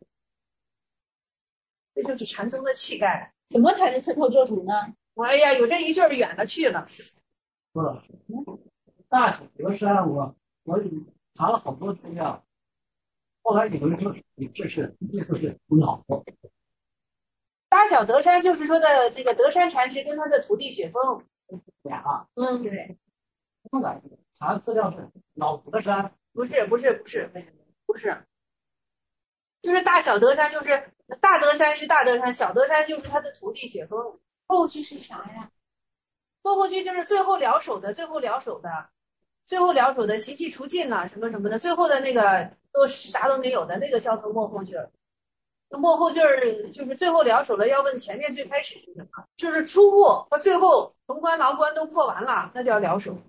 这就是禅宗的气概。 怎么才能成佛做主呢？ 哎呀，有这一句儿远了去了。 说了，大小德山，我我查了好多资料，后来有人说你这是意思是老。 大小德山就是说的这个德山禅师跟他的徒弟雪峰俩， 嗯， 对， 不敢查资料是老德山， 不是不是不是不是，就是大小德山，就是大德山是大德山，小德山就是他的徒弟雪峰。 后句是啥呀？ 后后句就是最后了手的，最后了手的，最后了手的习气除尽了什么什么的，最后的那个都啥都没有的那个叫做末后句儿。末后句儿就是最后了手了，要问前面最开始是什么？就是初步和最后潼关牢关都破完了，那叫了手。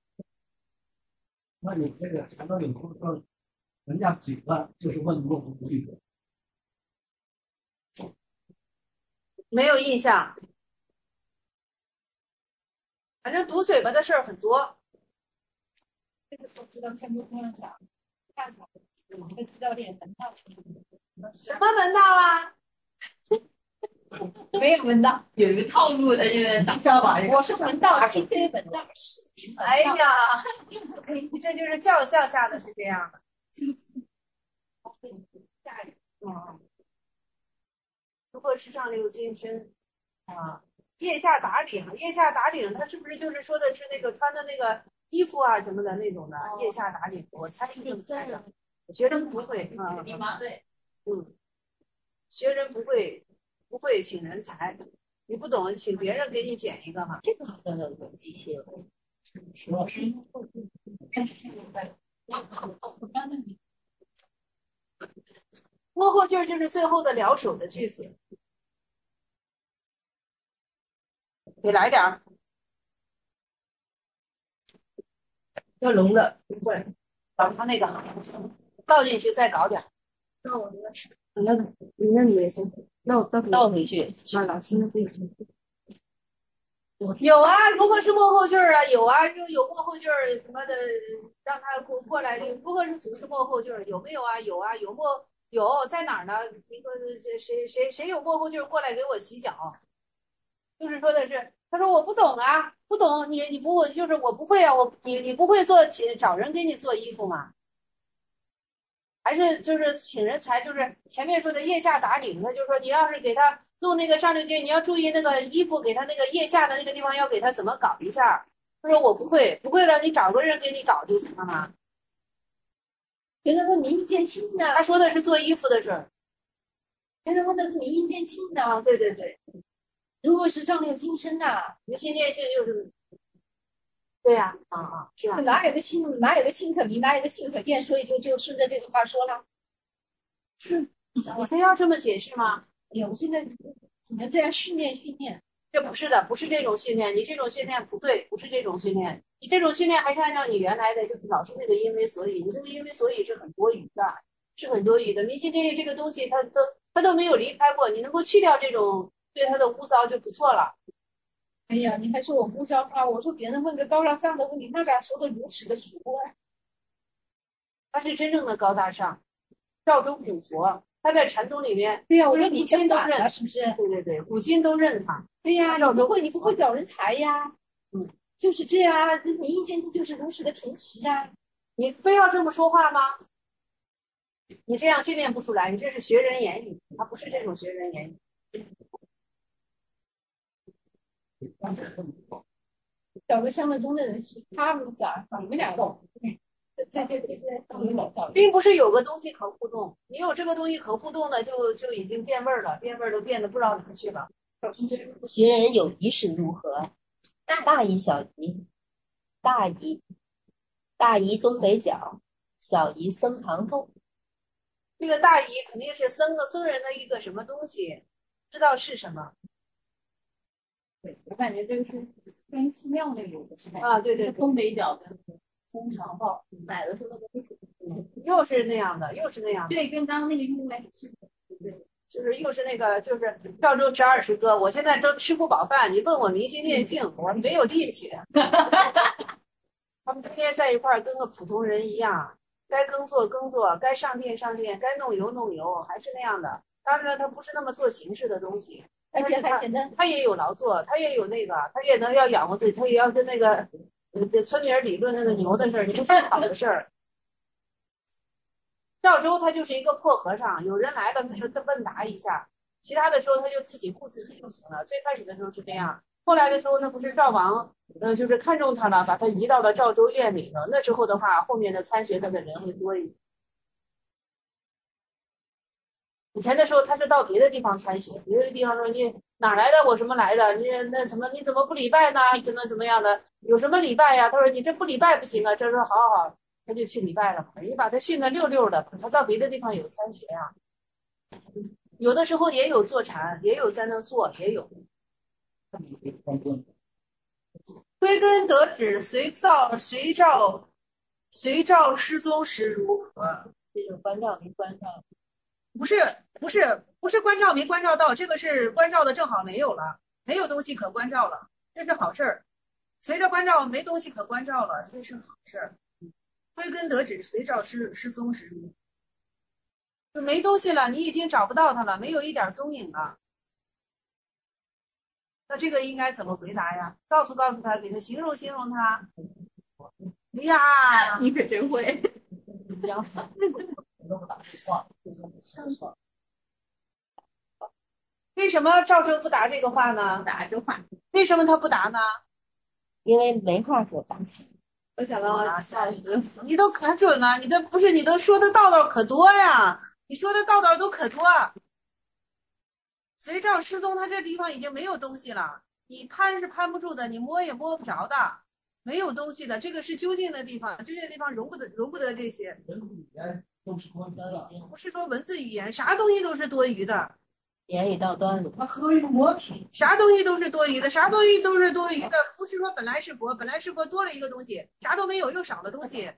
那你这个前头有说人家嘴了，就是问过不对的。 没有印象。反正堵嘴巴的事儿很多。 这个我知道，像跟朋友讲，看起来我们的资料链门道什么门道啊？ 没有门道， 有一个套路的，现在长沙把我是门道，今非门道，是哎呀，你这就是教校下的是这样的。嗯，如果是上六金身啊，腋下打领，腋下打领，它是不是就是说的是那个穿的那个衣服啊什么的那种的？腋下打领，我猜是这么猜的。学生不会啊， 你妈对， 嗯，学生不会不会请人才，你不懂，请别人给你剪一个嘛。 这个好像有逻辑性。 石老师， 幕后句儿就是最后的撩手的句子，得来点儿。要聋的过来，把他那个倒进去，再搞点儿。 那我那是， 那那你也行，那我倒倒回去。 啊，老师那有啊，如何是幕后句儿啊？有啊，就有幕后句儿什么的，让他过过来。如何是主是幕后句儿？有没有啊？有啊，有幕有在哪儿呢？一个谁谁谁有幕后句儿过来给我洗脚？就是说的是，他说我不懂啊，不懂你你不会，就是我不会啊，我你你不会做找人给你做衣服吗？还是就是请人才，就是前面说的腋下打领，他就说你要是给他弄那个上六斤，你要注意那个衣服给他那个腋下的那个地方要给他怎么搞一下。他说我不会，不会了，你找个人给你搞就行了嘛。 别人问明一见心的， 他说的是做衣服的事儿。 别人问的是明一见心的， 啊，对对对， 如果是上六金身呐， 无心见性就是，对呀、啊，啊啊，是吧？ 哪有个心哪有个心可明，哪有个心可见，所以就就顺着这句话说了。 你非要这么解释吗？ 哎呀，我现在只能这样训练训练。 这不是的，不是这种训练，你这种训练不对，不是这种训练，你这种训练还是按照你原来的，就是老师那个因为所以，你这个因为所以是很多余的，是很多余的。明心见性这个东西，它都它都没有离开过，你能够去掉这种对它的污糟就不错了。 哎呀，你还说我污糟话，我说别人问个高大上的问题，那咋说的如此的主观？ 他是真正的高大上，赵州古佛，他在禅宗里面， 对呀，我说说你真都认了，是不是？ 对对对，古今都认他。 对呀，你不会，你不会找人才呀。 嗯， 就是这样啊，明一见性就是如此的平时啊。 你非要这么说话吗？你这样训练不出来，你这是学人言语，他不是这种学人言语。 找个相得中的人是他们仨，你们俩动。这这这这， 并不是有个东西可互动，你有这个东西可互动的，就就已经变味儿了，变味儿都变得不知道哪去了。 学人有仪是如何？大仪小仪，大仪大仪东北角，小仪僧堂后。 这个大仪肯定是僧僧人的一个什么东西，知道是什么？ 对，我感觉这个是跟寺庙那个有的是啊，对对对， 东北角的僧堂报买的时候都是， 又是那样的，又是那样的。 对，跟刚刚那个用来是， 对，就是又是那个，就是赵州十二师哥，我现在都吃不饱饭，你问我明心见性，我没有力气。他们天天在一块儿，跟个普通人一样，该耕作耕作，该上殿上殿，该弄油弄油，还是那样的。当然，他不是那么做形式的东西， 而且还简单， 他也有劳作，他也有那个，他也能要养活自己，他也要跟那个呃村里人理论那个牛的事儿，你不是好的事儿。赵州他就是一个破和尚，有人来了他就问答一下，其他的时候他就自己顾自己就行了。最开始的时候是这样，后来的时候那不是赵王，呃，就是看中他了，把他移到了赵州院里了。那之后的话，后面的参学他的人会多一些。以前的时候他是到别的地方参学，别的地方说你哪来的我什么来的，你那怎么你怎么不礼拜呢？怎么怎么样的？有什么礼拜呀？他说你这不礼拜不行啊。这说好好好。他就去礼拜了嘛，人家把他训得溜溜的，他到别的地方有参学呀、啊，有的时候也有坐禅，也有在那坐，也有。归根得止，随照随照随照失踪时如何？ 这种关照没关照？ 不是不是不是关照没关照到，这个是关照的正好没有了，没有东西可关照了，这是好事儿。随着关照没东西可关照了，这是好事儿。归根得止，随照失失踪时，就没东西了，你已经找不到它了，没有一点踪影了。那这个应该怎么回答呀？告诉告诉他，给他形容形容他。哎呀， 你可真会。 为什么赵州不答这个话呢？ 答这话， 为什么他不答呢？ 因为没话可答。 我想到下一个， 你都可准了，你的不是你都说的道道可多呀，你说的道道都可多。随照失踪，他这地方已经没有东西了，你攀是攀不住的，你摸也摸不着的，没有东西的。这个是究竟的地方，究竟的地方容不得容不得这些。 文字语言都是多余的， 不是说文字语言，啥东西都是多余的。 言语道端了， 它合于模体。 啥东西都是多余的，啥东西都是多余的，不是说本来是佛，本来是佛多了一个东西，啥都没有又少了东西。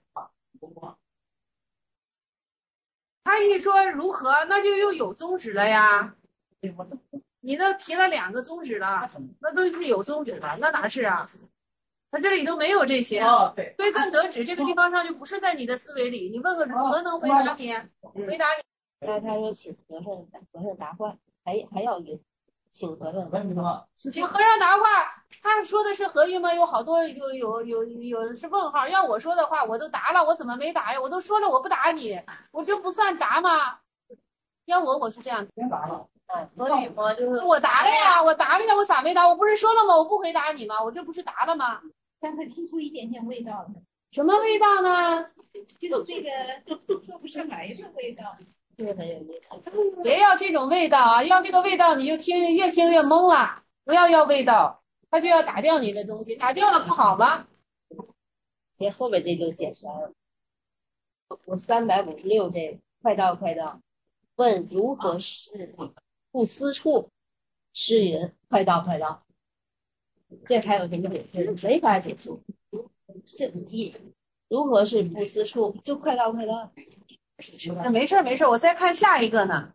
他一说如何，那就又有宗旨了呀。你那提了两个宗旨了，那都是有宗旨了，那哪是啊？他这里都没有这些。 哦，对， 归根得止，这个地方上就不是在你的思维里。你问个如何能回答你？回答你。 那他说请和尚和尚答话，还还要云，请和尚。 文哥， 请和尚答话，他说的是合语吗？有好多有有有有是问号。要我说的话，我都答了，我怎么没答呀？我都说了我不答你，我这不算答吗？要我我是这样， 先答了。 嗯，合语吗？就是我答了呀，我答了呀，我咋没答？我不是说了吗？我不回答你吗？我这不是答了吗？ 但他听出一点点味道了， 什么味道呢？ 就是这个说不上来的味道。 这个很有意思。 别要这种味道啊！要这个味道，你就听越听越懵了。不要要味道，他就要打掉你的东西，打掉了不好吗？ 别后边这就简单了。我三百五十六这快到快到，问如何是不思处？诗云快到快到。这还有什么解释？没法解释。这一如何是不思处？就快到快到。 那没事没事，我再看下一个呢。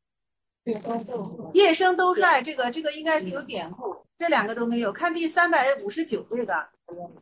夜生兜率，这个这个应该是有典故，这两个都没有。看第三百五十九这个，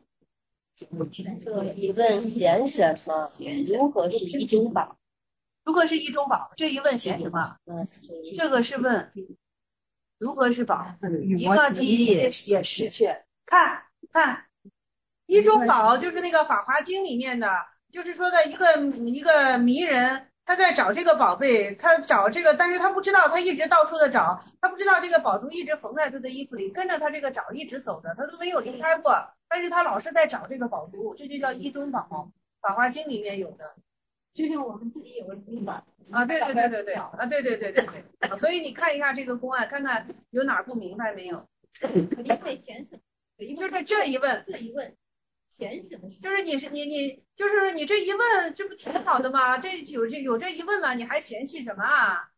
一问贤什么？如何是一中宝？ 如何是一中宝？这一问显什么？这个是问如何是宝？一个题也失去。看看，一中宝就是那个《法华经》里面的。就是说的一个一个迷人，他在找这个宝贝，他找这个，但是他不知道，他一直到处的找，他不知道这个宝珠一直缝在他的衣服里，跟着他这个找一直走着，他都没有离开过，但是他老是在找这个宝珠，这就叫一中宝，《法华经》里面有的。 就像我们自己有个经宝啊，对对对对对啊，对对对对对，所以你看一下这个公案，看看有哪儿不明白没有？ 你会选什么？ 就是这一问， 这一问。 就是你是你你就是你这一问，这不挺好的吗？这有这有这一问了，你还嫌弃什么啊？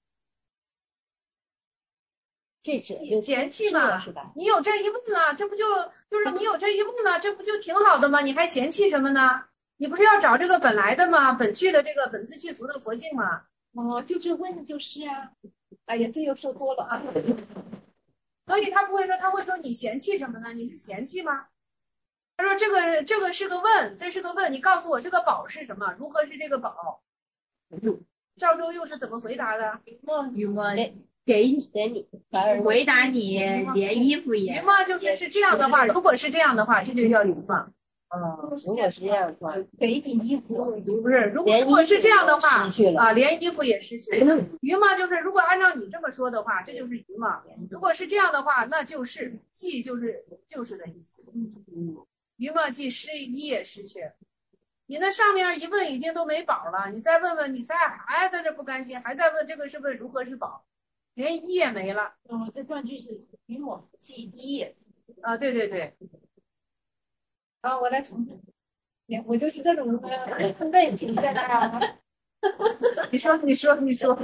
这这就嫌弃嘛， 是吧？ 你有这一问了，这不就就是你有这一问了，这不就挺好的吗？你还嫌弃什么呢？你不是要找这个本来的吗？本具的这个本自具足的佛性吗？ 哦，就这问就是啊。哎呀，这又说多了啊。 所以他不会说，他会说你嫌弃什么呢？你是嫌弃吗？他说：“这个这个是个问，这是个问，你告诉我这个宝是什么？如何是这个宝？”赵州又是怎么回答的？ 于墨给你给你回答你，连衣服也。 于墨就是是这样的话，如果是这样的话，这就叫于墨。 嗯，如果是这样的话， 给你衣服不是，如果如果是这样的话失去了啊，连衣服也失去了。于墨就是，如果按照你这么说的话，这就是于墨；如果是这样的话，那就是即就是就是的意思。 嗯。 于墨即失一也失去，你那上面一问已经都没宝了，你再问问，你再还在这不甘心，还在问这个是问如何是宝，连一也没了。 哦，这断句是于墨即一也啊，对对对。 啊，我来重整，我就是这种问题在那儿。 你说，你说，你说。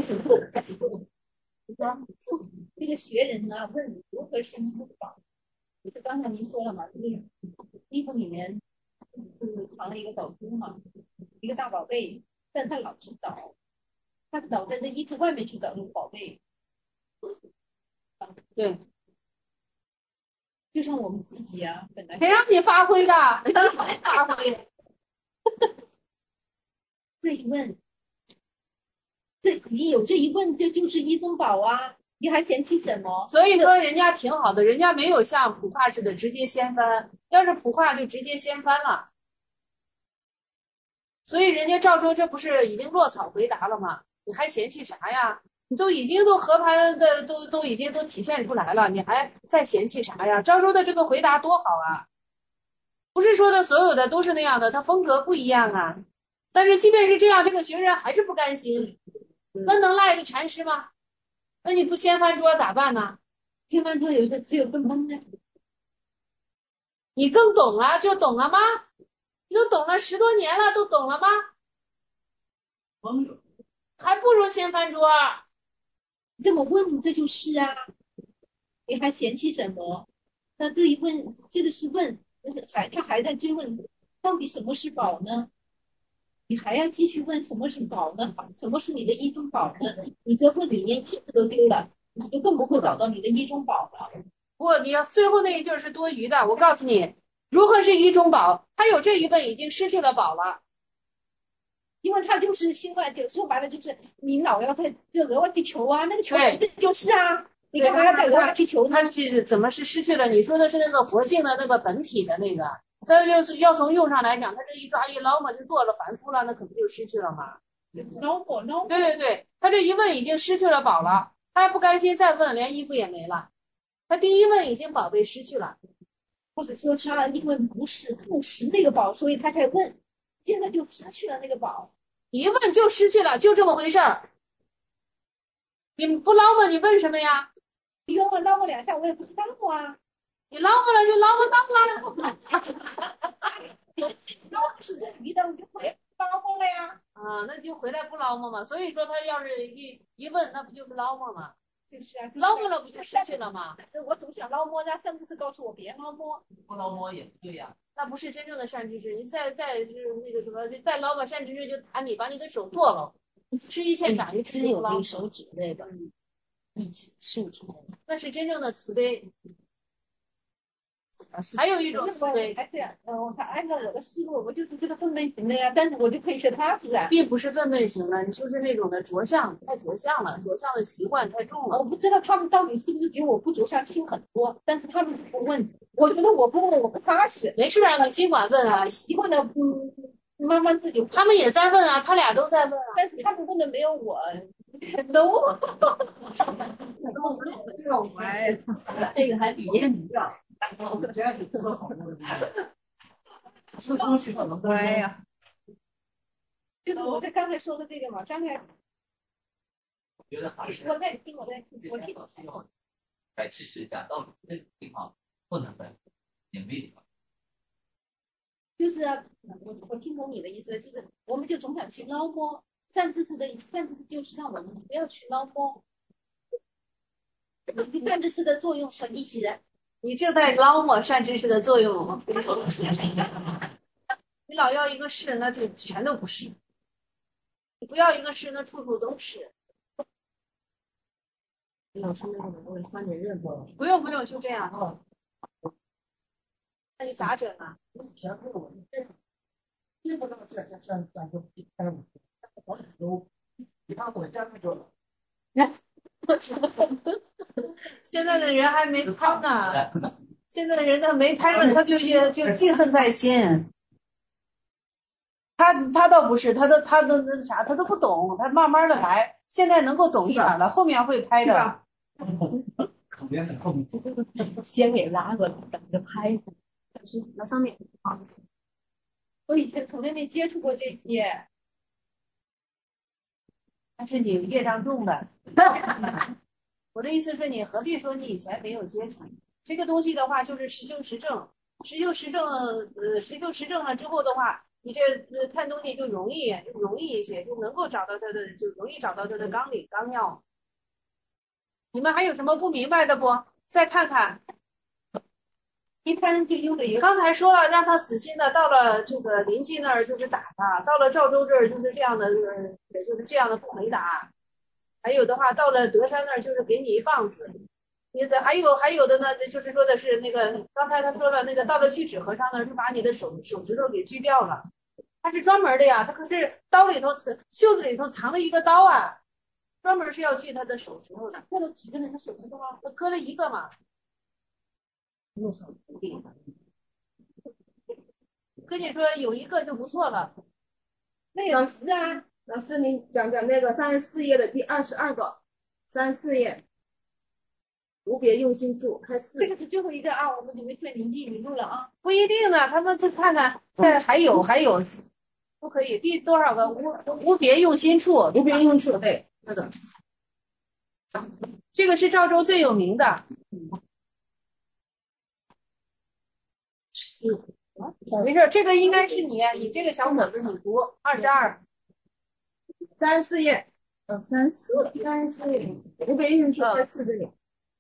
这个学人呢问如何是一中宝。就刚才您说了嘛，这个衣服里面就是藏了一个宝珠嘛，一个大宝贝，但他老是找，他他老在这衣橱外面去找这个宝贝。 对， 就像我们自己啊，本来谁让你发挥的？让你发挥。 这一问，这你有这一问，这就是一中宝啊，你还嫌弃什么？ 所以说人家挺好的，人家没有像普化似的直接掀翻，要是普化就直接掀翻了。所以人家赵州这不是已经落草回答了吗？你还嫌弃啥呀？你都已经都和盘的都都已经都体现出来了，你还再嫌弃啥呀？赵州的这个回答多好啊！不是说的所有的都是那样的，他风格不一样啊。但是即便是这样，这个学生还是不甘心，那能赖着禅师吗？那你不掀翻桌咋办呢？ 掀翻桌有的只有更懵的。 你更懂了就懂了吗？你都懂了十多年了，都懂了吗？还不如掀翻桌。 这么问，这就是啊，你还嫌弃什么？那这一问，这个是问，还他还在追问，到底什么是宝呢？你还要继续问什么是宝呢？什么是你的一中宝呢？你这问里面一直都丢了，你就更不会找到你的一中宝了。 不过你要最后那一句是多余的。我告诉你，如何是一中宝？他有这一问，已经失去了宝了。 因为他就是心外求，说白了就是你老要在这额外去求啊，那个求这就是啊，你干嘛要再额外去求呢？ 他去怎么是失去了？你说的是那个佛性的那个本体的那个，所以就是要从用上来讲，他这一抓一捞嘛，就做了凡夫了，那可不就失去了吗？ 捞过捞过。 对对对，他这一问已经失去了宝了，他还不甘心再问，连衣服也没了。他第一问已经宝贝失去了， 或者说他因为不是不识那个宝，所以他才问，现在就失去了那个宝。 一问就失去了，就这么回事儿。你不捞摸，你问什么呀？ 你用我捞摸两下，我也不知道啊。 你捞摸了就捞摸到了。 捞摸是多余的，我就回捞摸了呀。 啊，那就回来不捞摸嘛。所以说他要是一一问，那不就是捞摸吗？ 就是啊， 捞摸了不就失去了吗？ 我总想捞摸，他甚至是告诉我别捞摸。 不捞摸也对呀。 那不是真正的善知识，你再再是那个什么，再捞吧，善知识就打你，把你的手剁了，吃一堑长一智只有那个手指那个，一指竖指， 那是真正的慈悲。还有一种思维， 还是嗯，他按照我的思路，我就是这个分类型的呀，但是我就可以学他是啊， 并不是分类型的，你就是那种的着相，太着相了，着相的习惯太重了。 我不知道他们到底是不是比我不着相轻很多，但是他们不问，我觉得我不问我不踏实。 没事啊，你尽管问啊， 习惯的嗯，慢慢自己。 他们也在问啊，他俩都在问啊， 但是他们问的没有我 no。 这个哎，这个还比一样。我真是特别好的，是刚学到能乖呀。 就是我在刚才说的这个嘛，刚才我觉得还是我在听，我在听，我听。 该其实讲道理这个地方不能分隐蔽地方。 就是我我听懂你的意思了，就是我们就总想去捞摸善知识的善知识，就是让我们不要去捞摸。善知识的作用很一起的。 你正在捞摸善知识的作用，你老要一个是，那就全都不是；你不要一个是，那处处都是。 老师，那个我换点热乎。 不用不用，就这样。那你咋整啊？ 全部我基本上是是是咱就开五，我很多，你看我家那个。 现在的人还没拍呢，现在的人他没拍呢，他就就就记恨在心。他他倒不是，他都他都那啥，他都不懂，他慢慢的来。现在能够懂一点了，后面会拍的。 肯定很后面。 先给拉过来，等着拍。 那上面啊， 我以前从来没接触过这些。 但是你业障重的。我的意思是你何必说你以前没有接触这个东西的话，就是实修实证，实修实证，呃，实修实证了之后的话，你这呃看东西就容易，就容易一些，就能够找到它的，就容易找到它的纲领纲要。你们还有什么不明白的不？再看看。 一看就有的有。 刚才说了，让他死心的，到了这个临近那儿就是打他，到了赵州这儿就是这样的，呃就是这样的不回答。还有的话，到了德山那儿就是给你一棒子。你的还有还有的呢，就是说的是那个刚才他说了，那个到了锯齿和尚那儿是把你的手手指头给锯掉了。他是专门的呀，他可是刀里头藏袖子里头藏了一个刀啊，专门是要锯他的手指头的。 割了几个人的手指头啊？ 他割了一个嘛。跟你说有一个就不错了。 那个是啊， 老师您讲讲那个三十四页的第二十二个，三十四页，无别用心处，开四。 这个是最后一个啊，我们准备选临近语录了啊。 不一定呢，他们再看看，这还有还有，不可以。第多少个？无无别用心处， 无别用处，对，是的。 这个是赵州最有名的。没事，这个应该是你，你这个小本子你读二十二， 三十四页，嗯，三十四，三十四页，无别用处在四这里。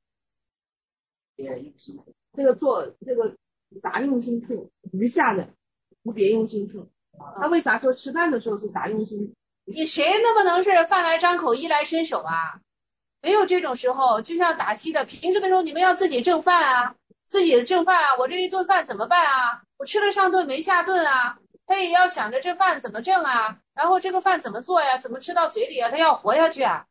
这个做这个杂用心处，余下的无别用心处。他为啥说吃饭的时候是杂用心？ 你谁那么能是饭来张口，衣来伸手啊？没有这种时候，就像打七的，平时的时候你们要自己挣饭啊，自己挣饭啊。我这一顿饭怎么办啊？我吃了上顿没下顿啊，他也要想着这饭怎么挣啊，然后这个饭怎么做呀，怎么吃到嘴里啊，他要活下去啊。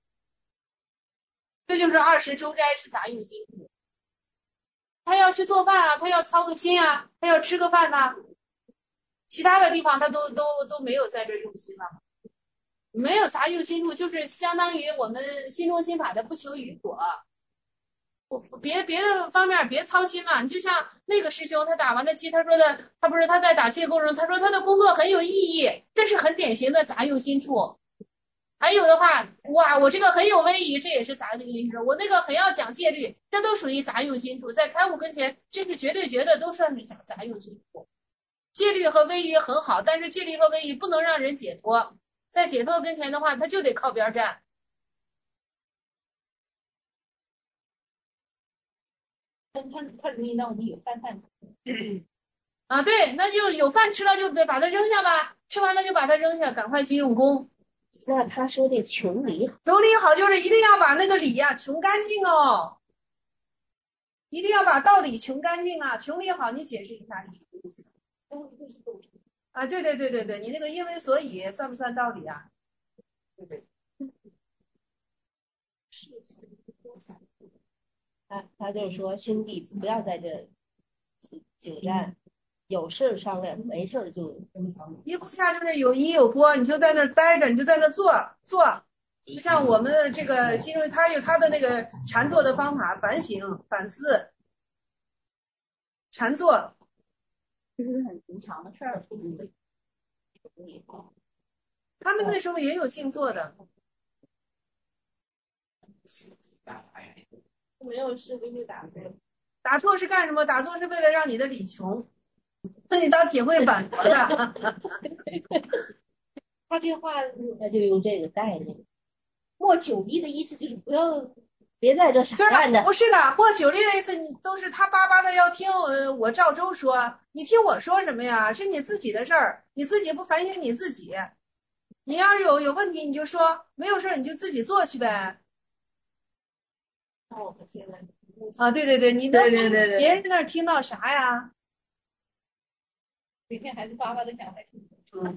这就是二十周斋是杂用心处，他要去做饭啊，他要操个心啊，他要吃个饭呐、啊。其他的地方他都都都没有在这用心了，没有杂用心处，就是相当于我们心中心法的不求于果。我别别的方面别操心了，你就像那个师兄，他打完了气，他说的，他不是他在打气的过程中，他说他的工作很有意义，这是很典型的杂用心处。还有的话，哇，我这个很有威仪，这也是杂用心处；我那个很要讲戒律，这都属于杂用心处。在开悟跟前，这是绝对绝对都算是杂杂用心处。戒律和威仪很好，但是戒律和威仪不能让人解脱，在解脱跟前的话，他就得靠边站。 他他他容易让我们有饭饭啊，对，那就有饭吃了就别把它扔下吧，吃完了就把它扔下，赶快去用功。 那他说的穷理好， 穷理好就是一定要把那个理呀、啊、穷干净哦，一定要把道理穷干净啊。穷理好，你解释一下是什么意思？啊，对对对对对，你那个因为所以算不算道理啊？对对。 他他就是说，兄弟不要在这久站，有事儿商量，没事儿就一不下就是有一有锅，你就在那儿待着，你就在那儿坐坐。就像我们的这个新锐，他有他的那个禅坐的方法，反省反思，禅坐， 这是很平常的事儿。 他们那时候也有静坐的。 没有事就去打坐， 打坐是干什么？打坐是为了让你的理穷，让你当铁会板活的。 他这话， 他就用这个概念。 莫久力的意思就是不要别在这傻干的。 不是的，莫久力的意思，你都是他巴巴的要听呃我赵州说，你听我说什么呀？是你自己的事儿，你自己不反省你自己。你要是有有问题你就说，没有事儿你就自己做去呗。 我们现在啊，对对对，你能对对对对别人在那儿听到啥呀？ 每天还是巴巴的想来听。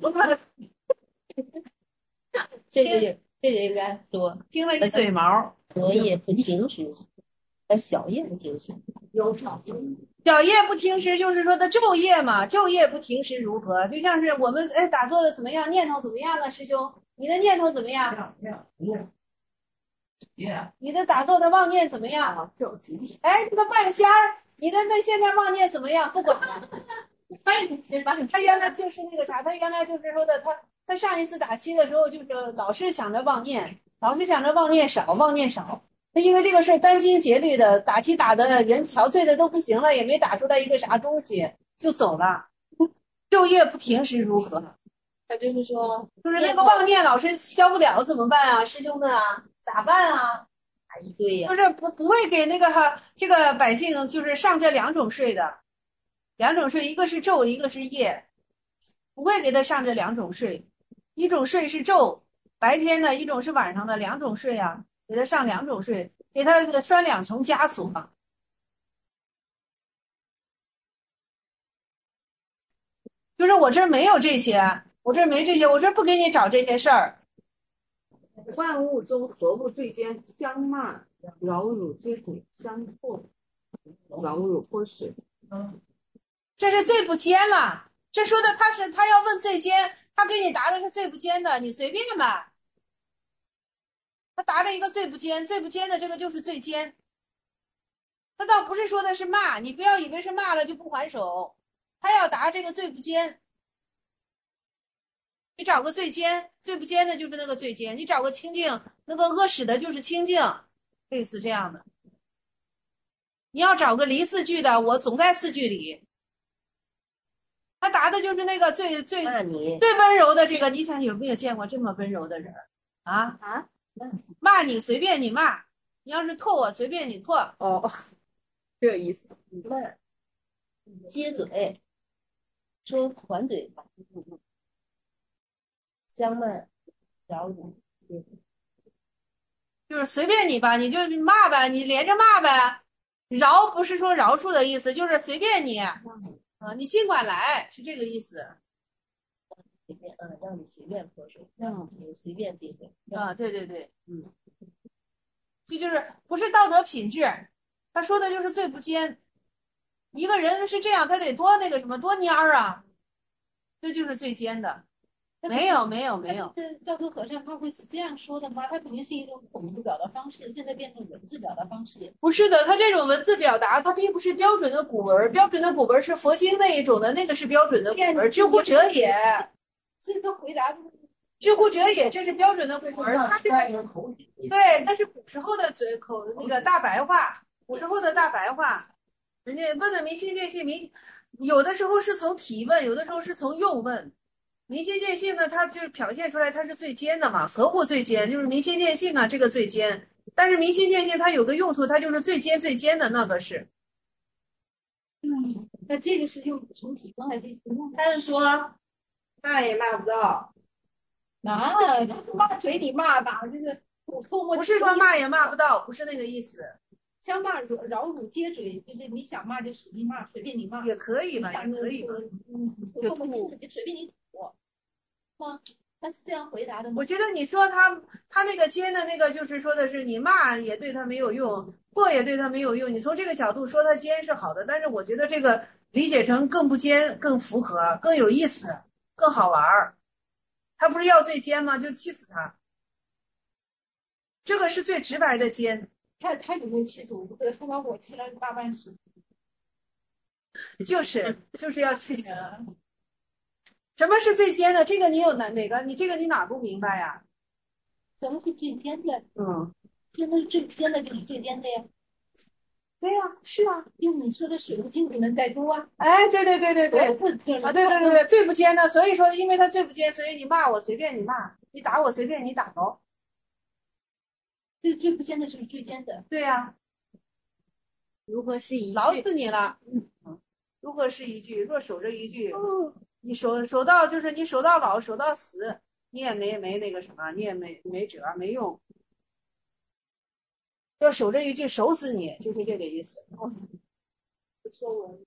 这个也这个应该说听了一嘴毛。 隔夜不听时，呃，小夜不听时， 有场小夜不听时，就是说的昼夜嘛，昼夜不听时如何？就像是我们哎打坐的怎么样，念头怎么样啊？师兄，你的念头怎么样？ Yeah. 你的打坐的妄念怎么样？哎，那个半仙儿，你的那现在妄念怎么样？不管了。他原来就是那个啥，他原来就是说的，他他上一次打七的时候，就是老是想着妄念，老是想着妄念少，妄念少。他因为这个事殚精竭虑的，打七打的人憔悴的都不行了，也没打出来一个啥东西，就走了。昼夜不停时如何？ 他就是说， 就是那个妄念老是消不了怎么办啊？师兄们啊，咋办啊？ 一堆呀、 就是不不会给那个哈这个百姓就是上这两种税的，两种税，一个是昼，一个是夜，不会给他上这两种税，一种税是昼白天的，一种是晚上的，两种税啊，给他上两种税，给他这个拴两重枷锁。就是我这没有这些，我这没这些，我这不给你找这些事儿。 万物中何物最坚？将骂扰辱皆毁，相迫扰辱或水。 这是最不奸了。这说的他是他要问最奸，他给你答的是最不奸的，你随便吧。他答了一个最不奸，最不奸的这个就是最奸。他倒不是说的是骂，你不要以为是骂了就不还手，他要答这个最不奸。你找个最奸，最不奸的就是那个最奸；你找个清净，那个恶使的就是清净，类似这样的。你要找个离四句的，我总在四句里。他答的就是那个最最最温柔的这个。你想有没有见过这么温柔的人啊？ 啊， 骂你随便你骂，你要是唾我随便你唾。 哦，这个意思。 慢，接嘴，说还嘴吧。相慢，扰辱， 就是随便你吧，你就骂呗，你连着骂呗。饶不是说饶恕的意思，就是随便你啊，你尽管来，是这个意思。 随便啊，让你随便泼水，让你随便接嘴啊，对对对，嗯，这就是不是道德品质，他说的就是最不奸。一个人是这样，他得多那个什么多蔫儿啊，这就是最奸的。没有没有没有， 这教授和尚他会是这样说的吗？他肯定是一种口语表达方式，现在变成文字表达方式。 不是的，他这种文字表达，它并不是标准的古文，标准的古文是佛经那一种的，那个是标准的古文。知乎者也， 这个回答， 知乎者也，这是标准的古文。它这个口语，对，那是古时候的嘴口那个大白话，古时候的大白话。人家问的明心见性，明有的时候是从提问，有的时候是从用问。明心见性呢，它就是表现出来它是最尖的嘛，何物最尖？就是明心见性啊，这个最尖。但是明心见性它有个用处，它就是最尖最尖的那个是。 嗯，那这个是用从体分还是用？ 他是说骂也骂不到， 啊，骂嘴里骂吧，这个普通不是说骂也骂不到，不是那个意思。 相骂扰扰辱皆嘴，就是你想骂就使劲骂，随便你骂也可以吧，也可以吧。 嗯，就不就随便你吐吗？他是这样回答的吗？ 我觉得你说他他那个尖的那个，就是说的是你骂也对他没有用，破也对他没有用。你从这个角度说他尖是好的，但是我觉得这个理解成更不尖更符合，更有意思，更好玩儿。他不是要最尖吗？就气死他。这个是最直白的尖。 他他有没有气死我？不知道，他把我气了大半死。 就是就是要气死。什么是最尖的？这个你有哪哪个？你这个你哪不明白呀？ 什么是最尖的？ 嗯， 真的是最尖的就是最尖的呀。 对呀、啊，是啊， 因为你说的水无精不能载舟啊。 哎，对对对对对， 对啊，对对对对，最不尖的，所以说，因为他最不尖，所以你骂我随便你骂，你打我随便你打喽。 最最不尖的就是最尖的。 对呀、啊。 如何是一句？ 劳死你了。嗯，如何是一句？若守着一句，哦、你守守到就是你守到老，守到死，你也没没那个什么，你也没没辙，没用。要守这一句，守死你，就是这个意思。哦、 说我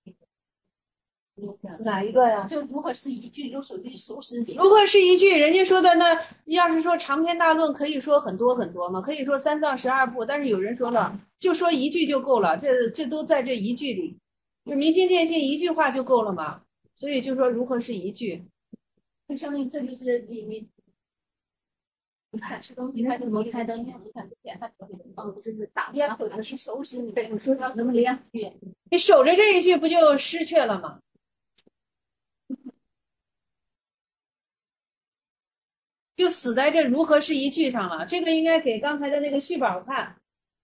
哪一个呀？ 就如何是一句，用手句守死你。 如何是一句？人家说的那，要是说长篇大论，可以说很多很多嘛，可以说三藏十二部。但是有人说了，就说一句就够了，这这都在这一句里，就明心见性一句话就够了嘛。所以就说如何是一句， 就相当于这就是你你。你看吃东西，看这个开灯，你看点它哦，就是打烟或者是收拾你，你说要什么两句？ 你守着这一句不就失去了吗？就死在这如何是一句上了。这个应该给刚才的那个续宝看。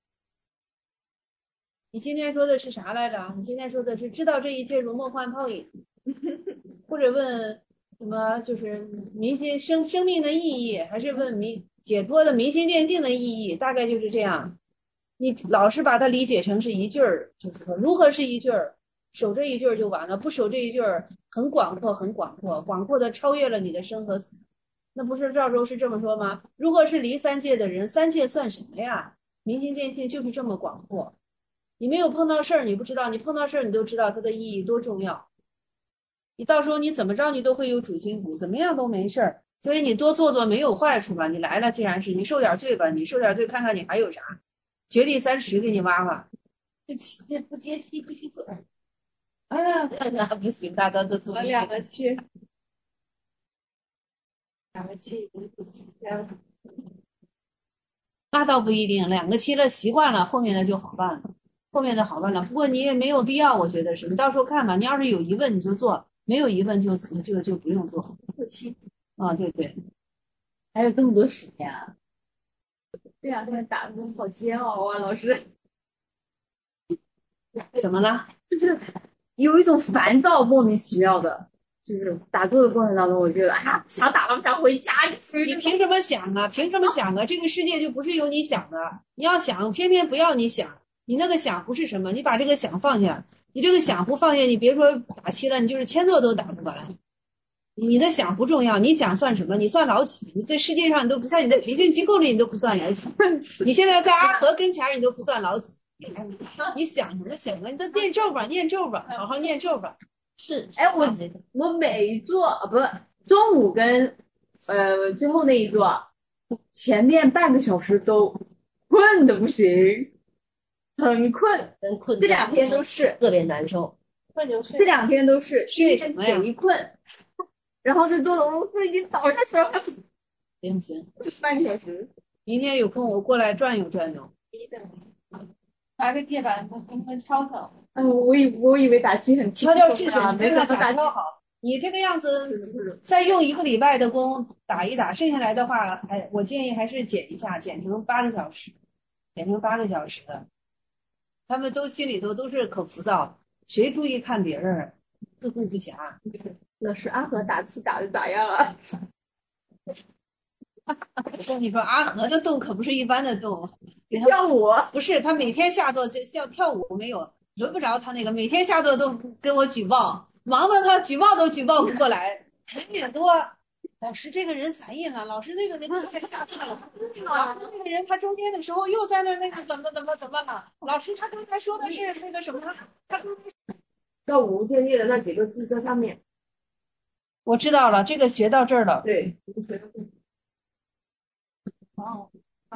你今天说的是啥来着？你今天说的是知道这一切如梦幻泡影，或者问什么就是明心生生命的意义，还是问明解脱的明心见性的意义？大概就是这样。 你老是把它理解成是一句儿，就是说如何是一句儿，守这一句儿就完了，不守这一句儿很广阔，很广阔，广阔的超越了你的生和死。那不是赵州是这么说吗？如果是离三界的人，三界算什么呀？明心见性就是这么广阔。你没有碰到事儿，你不知道；你碰到事儿，你都知道它的意义多重要。你到时候你怎么着，你都会有主心骨，怎么样都没事儿。所以你多做做没有坏处吧。你来了，既然是你受点罪吧，你受点罪，看看你还有啥。绝地三十给你挖挖。 这这不接气必须走。 哎呀，那不行，大家都做两个七，两个七不七。 那倒不一定，两个七了习惯了，后面的就好办了，后面的好办了。不过你也没有必要，我觉得是你到时候看吧。你要是有疑问你就做，没有疑问就就就不用做。 七啊，对对， 还有这么多时间啊！这两天打工好煎熬啊，老师。 怎么了？ 就是有一种烦躁，莫名其妙的，就是打坐的过程当中，我觉得啊，不想打了，不想回家。 你凭什么想啊？凭什么想啊？这个世界就不是由你想的，你要想，偏偏不要你想。你那个想不是什么，你把这个想放下。你这个想不放下，你别说打七了，你就是千座都打不完。你的想不重要，你想算什么？你算老几？你在世界上你都不在你的培训机构里，你都不算老几。你现在在阿和跟前，你都不算老几。你想什么想啊？你都念咒吧，念咒吧，好好念咒吧。 是， 哎，我我每一座啊，不是中午跟呃最后那一座，前面半个小时都困的不行，很困， 很困。 这两天都是特别难受， 困就睡。 这两天都是睡什么呀？ 一困，然后再坐的我都已经倒下去了。 行行， 半个小时。 明天有空我过来转悠转悠。 拿个键盘跟跟跟敲敲。 嗯，我以我以为打七很敲敲智啊，没没咋想到打敲好。你这个样子，再用一个礼拜的功打一打，剩下来的话，哎，我建议还是减一下，减成八个小时，减成八个小时的。他们都心里头都是可浮躁，谁注意看别人，自顾不暇。 老师，阿和打气打的咋样啊？ 我跟你说，阿和的动可不是一般的动， 跳舞不是他每天下作像跳舞没有，轮不着他那个，每天下作都跟我举报，忙得他举报都举报不过来，人也多。老师这个人散印了，老师那个人太下菜了，老师那个人他中间的时候又在那那个怎么怎么怎么了？老师他刚才说的是那个什么？他到五建立的那几个字在上面。 我知道了，这个学到这儿了。 对。 哦，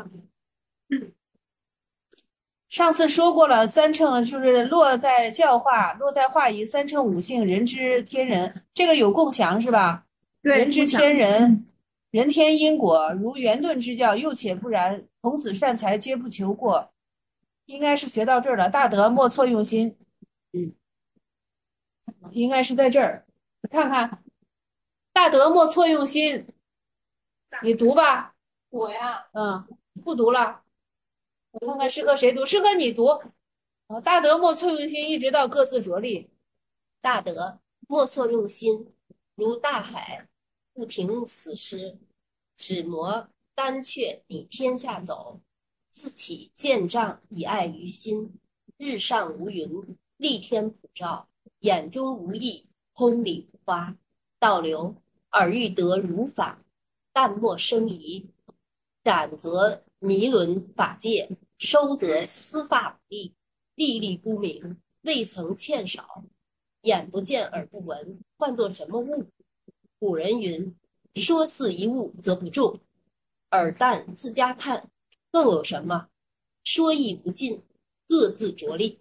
上次说过了，三乘就是落在教化，落在化仪，三乘五性，人之天人，这个有共详是吧？ 对， 人之天人，人天因果，如圆顿之教，又且不然，童子善财皆不求过。应该是学到这儿了，大德莫错用心。嗯，应该是在这儿，看看，大德莫错用心，你读吧。 我呀， 嗯，不读了。我看看适合谁读，适合你读。啊，大德莫错用心，一直到各自着力。 大德莫错用心，如大海不停死尸，只磨丹阙抵天下走，自起见障以爱于心，日上无云，立天普照，眼中无意，空里无花，倒流耳欲得如法，淡莫生疑，展则迷伦法界，收则司法不力，粒粒不明，未曾欠少，眼不见耳不闻，唤作什么物？古人云：说似一物则不中，耳淡自家看。更有什么？说意不尽，各自着力。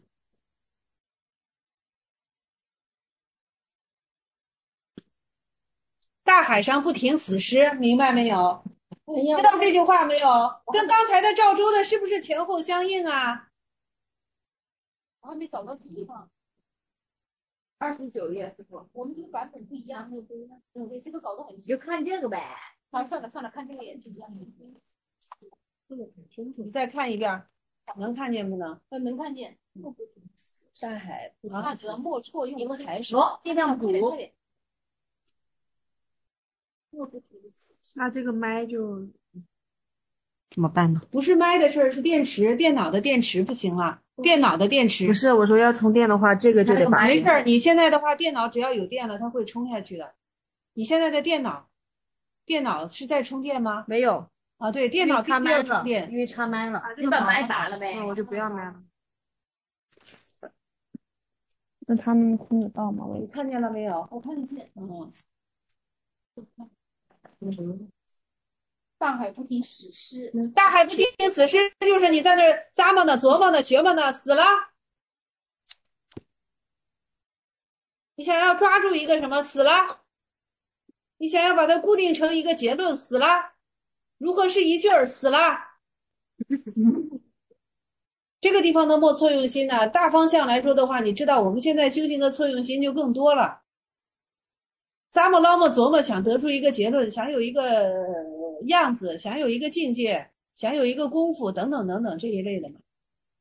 大海上不停死尸，明白没有？知道这句话没有？跟刚才的赵州的是不是前后相应啊？ 我还没找到地方。 二十九页师傅， 我们这个版本不一样，那个不一样。嗯，对，这个搞得很你就看这个呗。 啊，算了算了，看这个也是一样的。 你再看一遍，能看见不能？ 呃，能看见。 大海不大德莫错用心， 还说尽量补。 那这个麦就怎么办呢？ 不是麦的事儿，是电池，电脑的电池不行了，电脑的电池不是，我说要充电的话，这个就得拔。 没事儿，你现在的话，电脑只要有电了，它会充下去的。你现在的电脑，电脑是在充电吗？ 没有啊，对，电脑必须要充了， 电。 因为插麦了， 你把麦拔了呗。 那我就不要麦了。那他们听得到吗？我你看见了没有？ 我看得见。 嗯。 大海不听死尸， 大海不听死尸，就是你在那儿咂摸呢、琢磨呢、学摸呢，死了。你想要抓住一个什么，死了。你想要把它固定成一个结论，死了。如何是一句儿，死了。这个地方的莫错用心呢，大方向来说的话，你知道我们现在修行的错用心就更多了。咂摸捞摸琢磨，想得出一个结论，想有一个样子，想有一个境界，想有一个功夫，等等等等这一类的嘛。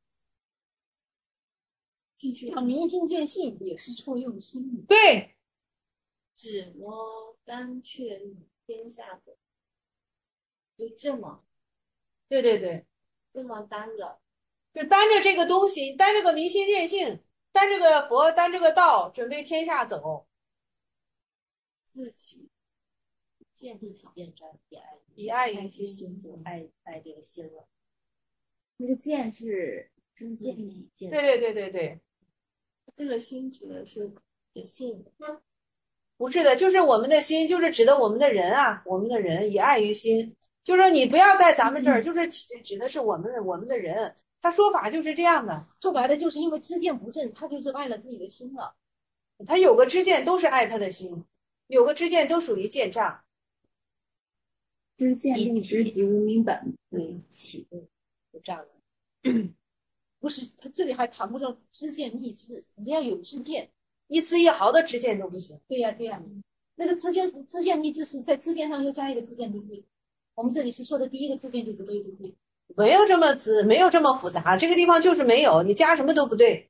像明心见性也是错用心。 对， 只摸单却天下走，就这么， 对对对， 这么单着， 就单着这个东西，单着个明心见性，单着个佛，单着个道，准备天下走。 自己见自己见沾，以爱以爱于心， 心， 就爱爱这个心了。 那个见是知见力见。 对对对对对， 这个心指的是的性。 不是的，就是我们的心，就是指的我们的人啊，我们的人以爱于心，就是说你不要在咱们这儿，就是指的是我们的我们的人。他说法就是这样的， 说白了就是因为知见不正，他就是爱了自己的心了。 他有个知见都是爱他的心，有个知见都属于见障。 知见立知即无明本， 对，起悟不障碍。 不是，他这里还谈不上知见立知，只要有知见， 一丝一毫的知见都不行。 对呀、啊、对呀、啊，那个知见知见立知是在知见上又加一个知见，对不对？我们这里是说的第一个知见就不对，对不对？ 没有这么子，没有这么复杂，这个地方就是没有，你加什么都不对。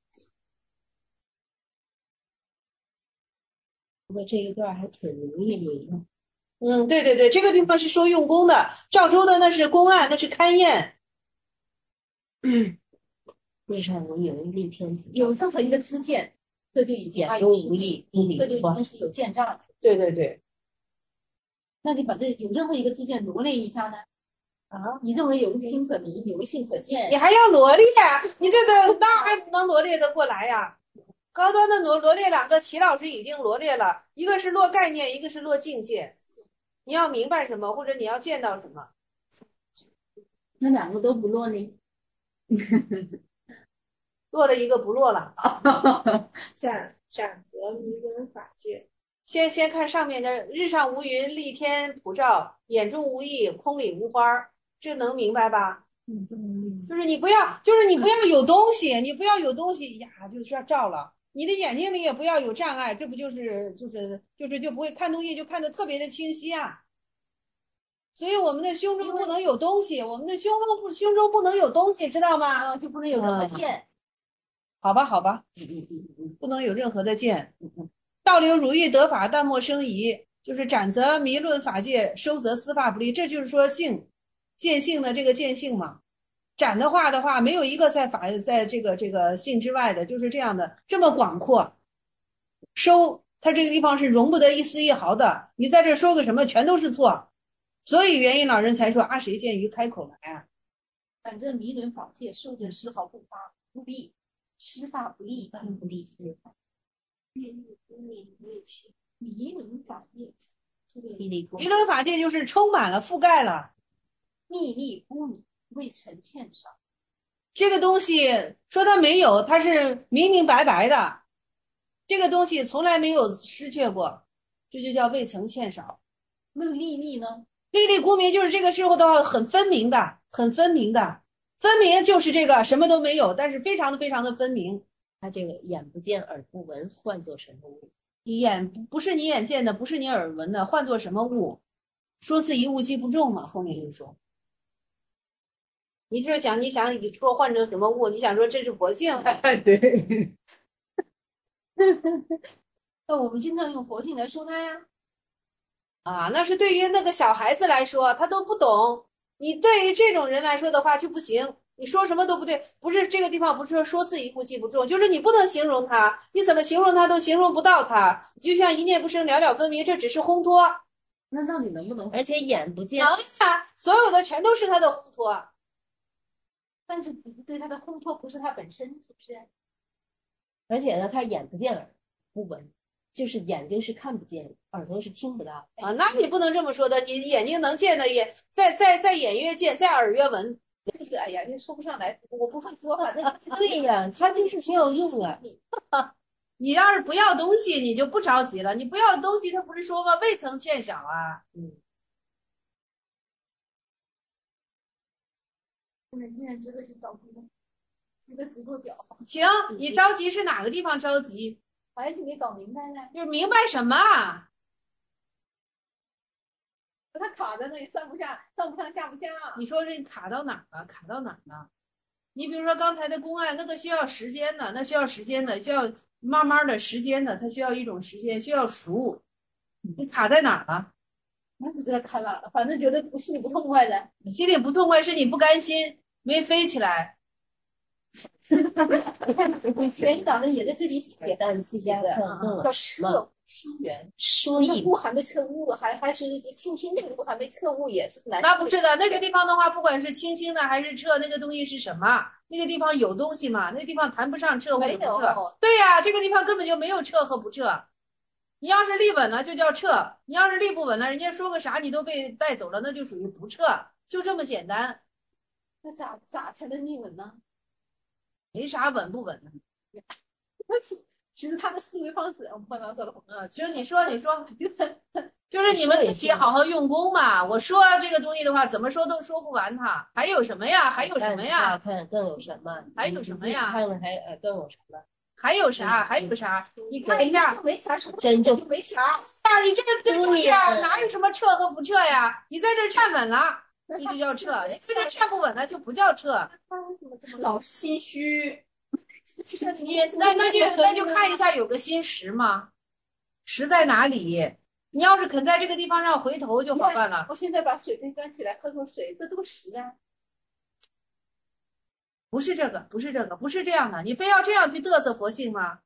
不过这一段还挺容易明的。 嗯，对对对，这个地方是说用功的，赵州的那是公案，那是勘验。 嗯，日上无有立天， 有任何一个知见，这就已经眼中无意，公理这就已观。 经是有见障。 对对对。 那你把这有任何一个知见罗列一下呢？啊，你认为有个心可明，有个性可见， 你还要罗列啊？你这个那还能罗列得过来呀？高端的罗罗列两个，齐老师已经罗列了，一个是落概念，一个是落境界。你要明白什么，或者你要见到什么？ 那两个都不落呢？ 落了一个不落了。 展展则迷人法界。 先先看上面的日上无云，丽天普照，眼中无意，空里无花，这能明白吧？ 嗯， 就是你不要，就是你不要有东西，你不要有东西呀，就是要照了。你的眼睛里也不要有障碍，这不就是就是就是就不会看东西就看得特别的清晰啊。所以我们的胸中不能有东西，我们的胸中不胸中不能有东西，知道吗？ 啊，就不能有任何见。 嗯、好吧，好吧，嗯嗯嗯嗯，不能有任何的见。嗯嗯，倒流如意得法，淡漠生疑，就是斩则迷论法界，收则司法不利。这就是说性见性的这个见性嘛。斩的话的话，没有一个在法在这个这个性之外的，就是这样的，这么广阔。收，它这个地方是容不得一丝一毫的，你在这说个什么，全都是错。所以元音老人才说啊，谁见于开口来啊？ 反正迷人法界，受者丝毫不发不利，施法不利，当然不利。迷人法界，这个迷伦法界就是充满了、覆盖了。 秘密孤迷，未曾欠少。 这个东西说它没有，它是明明白白的。这个东西从来没有失去过，这就叫未曾欠少。 那个秘密呢？ 历历孤明就是这个时候的话很分明的，很分明的，分明就是这个什么都没有，但是非常的非常的分明。 他这个眼不见耳不闻，换作什么物？ 眼不是你眼见的，不是你耳闻的，换作什么物？说似一物即不中嘛，后面就说。你就想，你想你说换成什么物？你想说这是佛性？ 对。 那我们经常用佛性来说它呀。 啊，那是对于那个小孩子来说，他都不懂， 你对于这种人来说的话就不行，你说什么都不对，不是这个地方不是说说字一步记不住，就是你不能形容他，你怎么形容他都形容不到他，就像一念不生，了了分明，这只是烘托。 那到底能不能？ 而且眼不见， 能呀，所有的全都是他的烘托。 但是对他的烘托不是他本身，是不是？ 而且呢，他眼不见耳不闻，就是眼睛是看不见，耳朵是听不到啊。那你不能这么说的，你眼睛能见的也在在在眼越见，在耳越闻。 就是哎呀，也说不上来，我不会说，反正对呀，他就是挺有用啊。 你要是不要东西，你就不着急了。你不要东西，他不是说吗？未曾见少啊。 嗯。 现在现在觉得是着急的，急得直跺脚。 行，你着急是哪个地方着急？ 还是没搞明白呢？ 就是明白什么？ 他卡在那里，上不下，上不上，下不下。 你说这卡到哪儿了？卡到哪儿了？你比如说刚才的公案，那个需要时间的，那需要时间的，需要慢慢的时间的，它需要一种时间，需要熟。你卡在哪儿了？ 我不知道卡哪儿了，反正觉得不心里不痛快的。 你心里不痛快是你不甘心，没飞起来。 你看，玄一党的也在这里写的， 期间的叫彻心源， 说一悟还没彻悟，还还是轻轻的悟还没彻悟，也是难。 那不是的，那个地方的话，不管是轻轻的还是彻，那个东西是什么？那个地方有东西吗？那个地方谈不上彻或者不彻。对呀、啊，这个地方根本就没有彻和不彻。你要是立稳了，就叫彻；你要是立不稳了，人家说个啥你都被带走了，那就属于不彻，就这么简单。 那咋咋才能立稳呢？ 没啥稳不稳的。 其实他的思维方式，我不能说了。 嗯，其实你说你说，就是你们自己好好用功嘛。我说这个东西的话，怎么说都说不完它。还有什么呀？还有什么呀？ 看更有什么？ 还有什么呀？ 看看还呃更有什么？ 还有啥？还有啥？你看一下， 没啥， 真正没啥。 啊，你这个这东西啊，哪有什么彻和不彻呀？你在这站稳了，这就叫彻；你在这站不稳了，就不叫彻。 老心虚。 你那那就那就看一下有个心实吗？实在哪里？你要是肯在这个地方上回头就好办了。 我现在把水杯端起来喝口水，这都实啊。 不是这个，不是这个，不是这样的。你非要这样去嘚瑟佛性吗？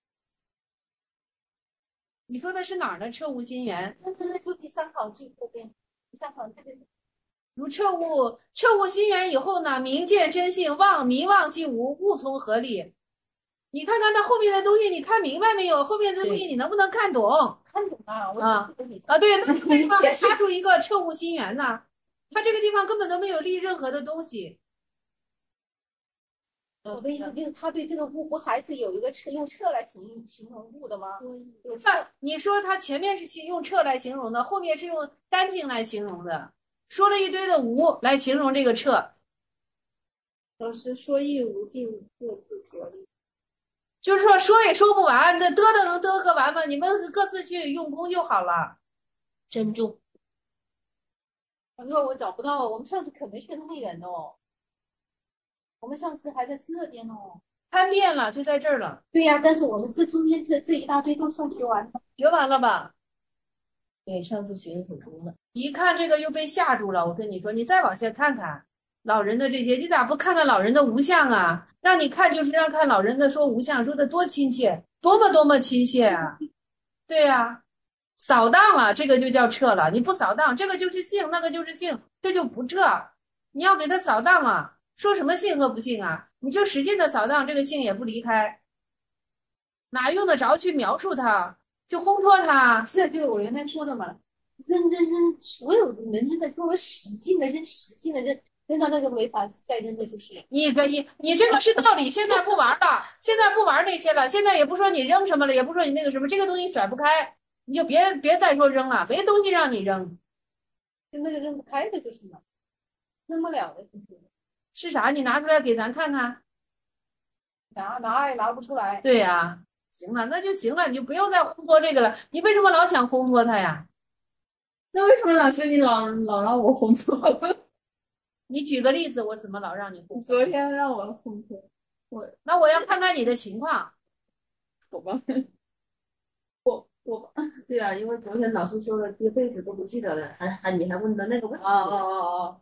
你说的是哪儿呢？彻悟心源。 那那就第三行最后边，第三行这个。 如彻悟，彻悟心源以后呢，明见真性，妄迷妄即无，物从何立？你看看那后面的东西，你看明白没有？后面的东西你能不能看懂？ 看懂啊，我啊啊，对，那为什么还插出一个彻悟心源呢？它这个地方根本都没有立任何的东西。 我的意思就是，他对这个物不还是有一个彻用彻来形容形容物的吗？有彻， 你说他前面是用彻来形容的，后面是用干净来形容的，说了一堆的无来形容这个彻。 老师说意无尽，各自着力。 就是说说也说不完，那嘚嘚能嘚个完吗？你们各自去用功就好了。 珍重。 因为我找不到，我们上次可没学那人哦。我们上次还在这边哦， 看遍了就在这儿了。 对呀、啊，但是我们这中间这这一大堆都算学完了， 学完了吧？ 对，上次学的挺多的。 一看这个又被吓住了，我跟你说，你再往下看看老人的这些，你咋不看看老人的无相啊？让你看就是让看老人的说无相，说的多亲切，多么多么亲切啊！对呀、啊，扫荡了，这个就叫撤了。你不扫荡，这个就是性，那个就是性，这就不撤。你要给他扫荡了。说什么性和不性啊？你就使劲的扫荡，这个性也不离开，哪用得着去描述它，就烘托它？ 是，就是我原来说的嘛，扔扔扔，所有的人扔的，给我使劲的扔，使劲的扔，扔到那个没法再扔的就是你个你你这个是道理，现在不玩了，现在不玩那些了，现在也不说你扔什么了，也不说你那个什么，这个东西甩不开，你就别别再说扔了，没东西让你扔， 就那个扔不开的就是嘛，扔不了的就是。 是啥？你拿出来给咱看看。 拿拿也拿不出来。 对呀、啊，行了，那就行了，你就不用再烘托这个了。你为什么老想烘托它呀？ 那为什么老师你老老让我烘托？ 你举个例子，我怎么老让你烘托？ 昨天让我烘托，我那我要看看你的情况。 好吧，我我对啊，因为昨天老师说了，这辈子都不记得了，还还你还问的那个问题。 哦哦哦哦。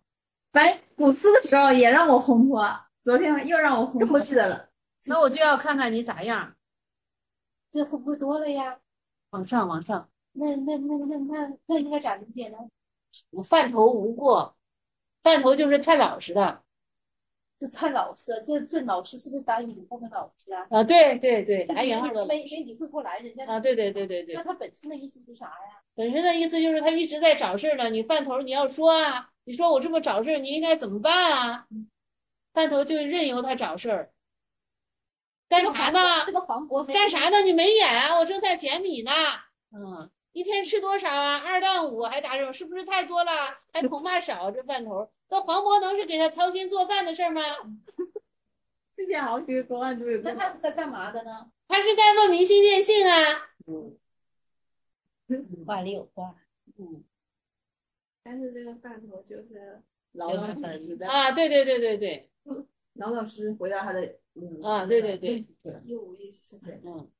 反正古四的时候也让我烘托，昨天又让我烘托， 不记得了。 那我就要看看你咋样。 这会不会多了呀？ 往上，往上。 那那那那那那应该咋理解呢？ 我饭头无过，饭头就是太老实的。 这太老实了，这这老师是不是打引号的老师啊？ 啊，对对对， 这打引号的没没理会过来，人家啊，对对对对对。 那他本身的意思是啥呀？ 本身的意思就是他一直在找事儿呢。你饭头你要说啊，你说我这么找事儿，你应该怎么办啊？饭头就任由他找事儿。干啥呢？ 这个黄渤干啥呢？你没演啊？我正在捡米呢。嗯，一天吃多少啊？二档五还打这种，是不是太多了？还恐怕少。这饭头，那黄渤能是给他操心做饭的事儿吗？ 之前好几个公案都有。 那他是在干嘛的呢？ 他是在问明心见性啊。 嗯，话里有话。 嗯， 但是这个饭头就是老老实实的啊，对对对对对， 老老实实回答他的。 嗯啊，对对对， 一五一十。 嗯。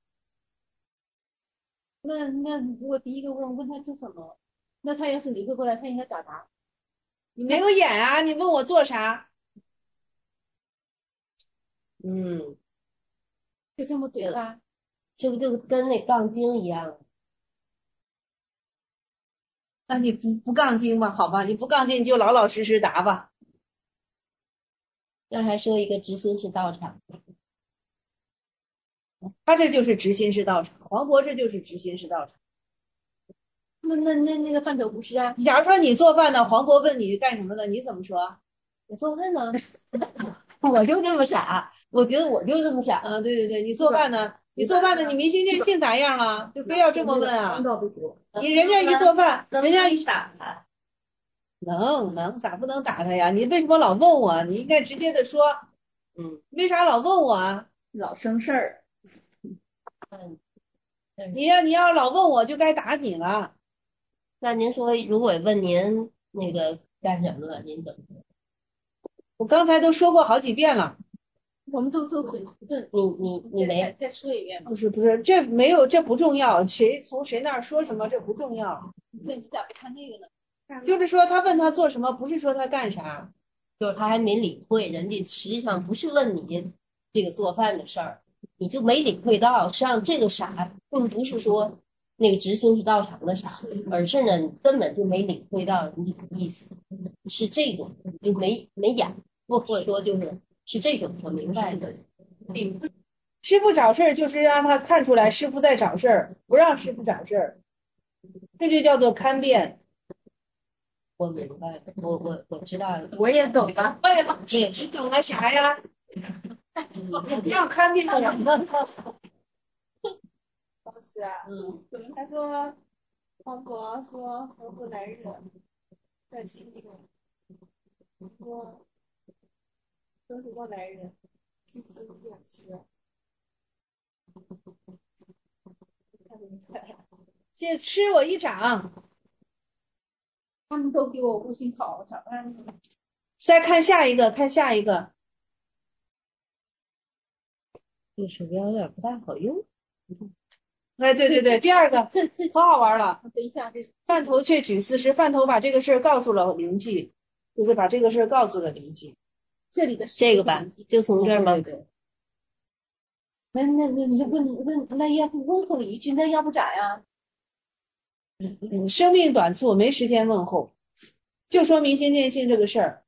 那那如果第一个问问他做什么，那他要是理会过来，他应该咋答？ 你没有演啊？你问我做啥？ 嗯， 就这么怼他？ 这不就跟那杠精一样？ 那你不不杠精吧？好吧，你不杠精你就老老实实答吧。 那还说一个执心是道场， 他这就是执心是道场，黄渤这就是执心是道场。 那那那那个饭头不是啊？ 假如说你做饭呢，黄渤问你干什么的，你怎么说？ 我做饭呢，我就这么傻，我觉得我就这么傻。 嗯，对对对，你做饭呢？你做饭呢？你明心见性咋样了？就非要这么问啊？你人家一做饭，人家一打他， 能能咋不能打他呀？你为什么老问我？你应该直接的说， 嗯， 为啥老问我啊？ 老生事儿。 嗯， 你要你要老问我就该打你了。 那您说，如果问您那个干什么了，您怎么说？ 我刚才都说过好几遍了。 我们都都很混沌。 你你你没再再说一遍吧。 不是不是，这没有，这不重要。谁从谁那儿说什么，这不重要。 那你咋不看那个呢？ 就是说，他问他做什么，不是说他干啥。 就是他还没领会，人家实际上不是问你这个做饭的事儿，你就没领会到。实际上这个傻，并不是说那个执行是道场的傻，而是呢，你根本就没领会到人家的意思，是这种，就没没演，或或者说就是是这种，我明白的。 师傅找事儿就是让他看出来师傅在找事儿，不让师傅找事儿，这就叫做勘辩。 我明白了，我我我知道了， 我也懂了。 对了，你懂了啥呀？不要勘辩我们。 老师啊， 嗯， 他说黄渤说合不来日在心里，说说什么来日，心心变痴。 先吃我一掌。 他们都比我悟性好，咋办呢？ 再看下一个，看下一个。 这个鼠标有点不太好用。 哎，对对对，第二个这这可好玩了。 等一下，这饭头却举四十，饭头把这个事儿告诉了灵济，就是把这个事儿告诉了灵济。 这里的这个吧，就从这儿吗？ 对对对。 那那那那问问那要不问候一句，那要不咋呀？ 嗯，生命短促，没时间问候，就说明心见性这个事儿。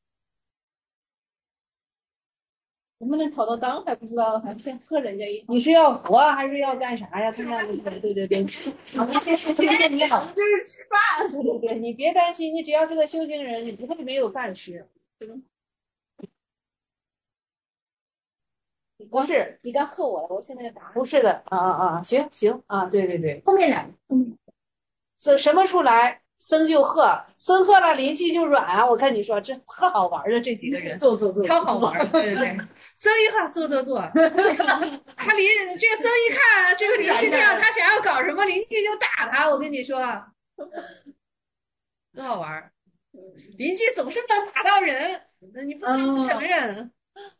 能不能讨到当还不知道，还骗喝人家一。 你是要活还是要干啥呀？看样子，对对对，好一些事情跟你好， 就是吃饭。 对对对，你别担心，你只要是个修行人，你不会没有饭吃。不是， 你刚喝我了，我现在要打。 不是的，啊啊啊，行行啊，对对对， 后面两个， 嗯，这什么出来，僧就喝，僧喝了，灵气就软。我跟你说，这特好玩的这几个人， 坐坐坐， 超好玩，对对对。僧一喝，坐坐坐，他灵这个僧一看这个灵气这样，他想要搞什么，灵气就打他。我跟你说，多好玩，灵气总是能打到人，你不能不承认。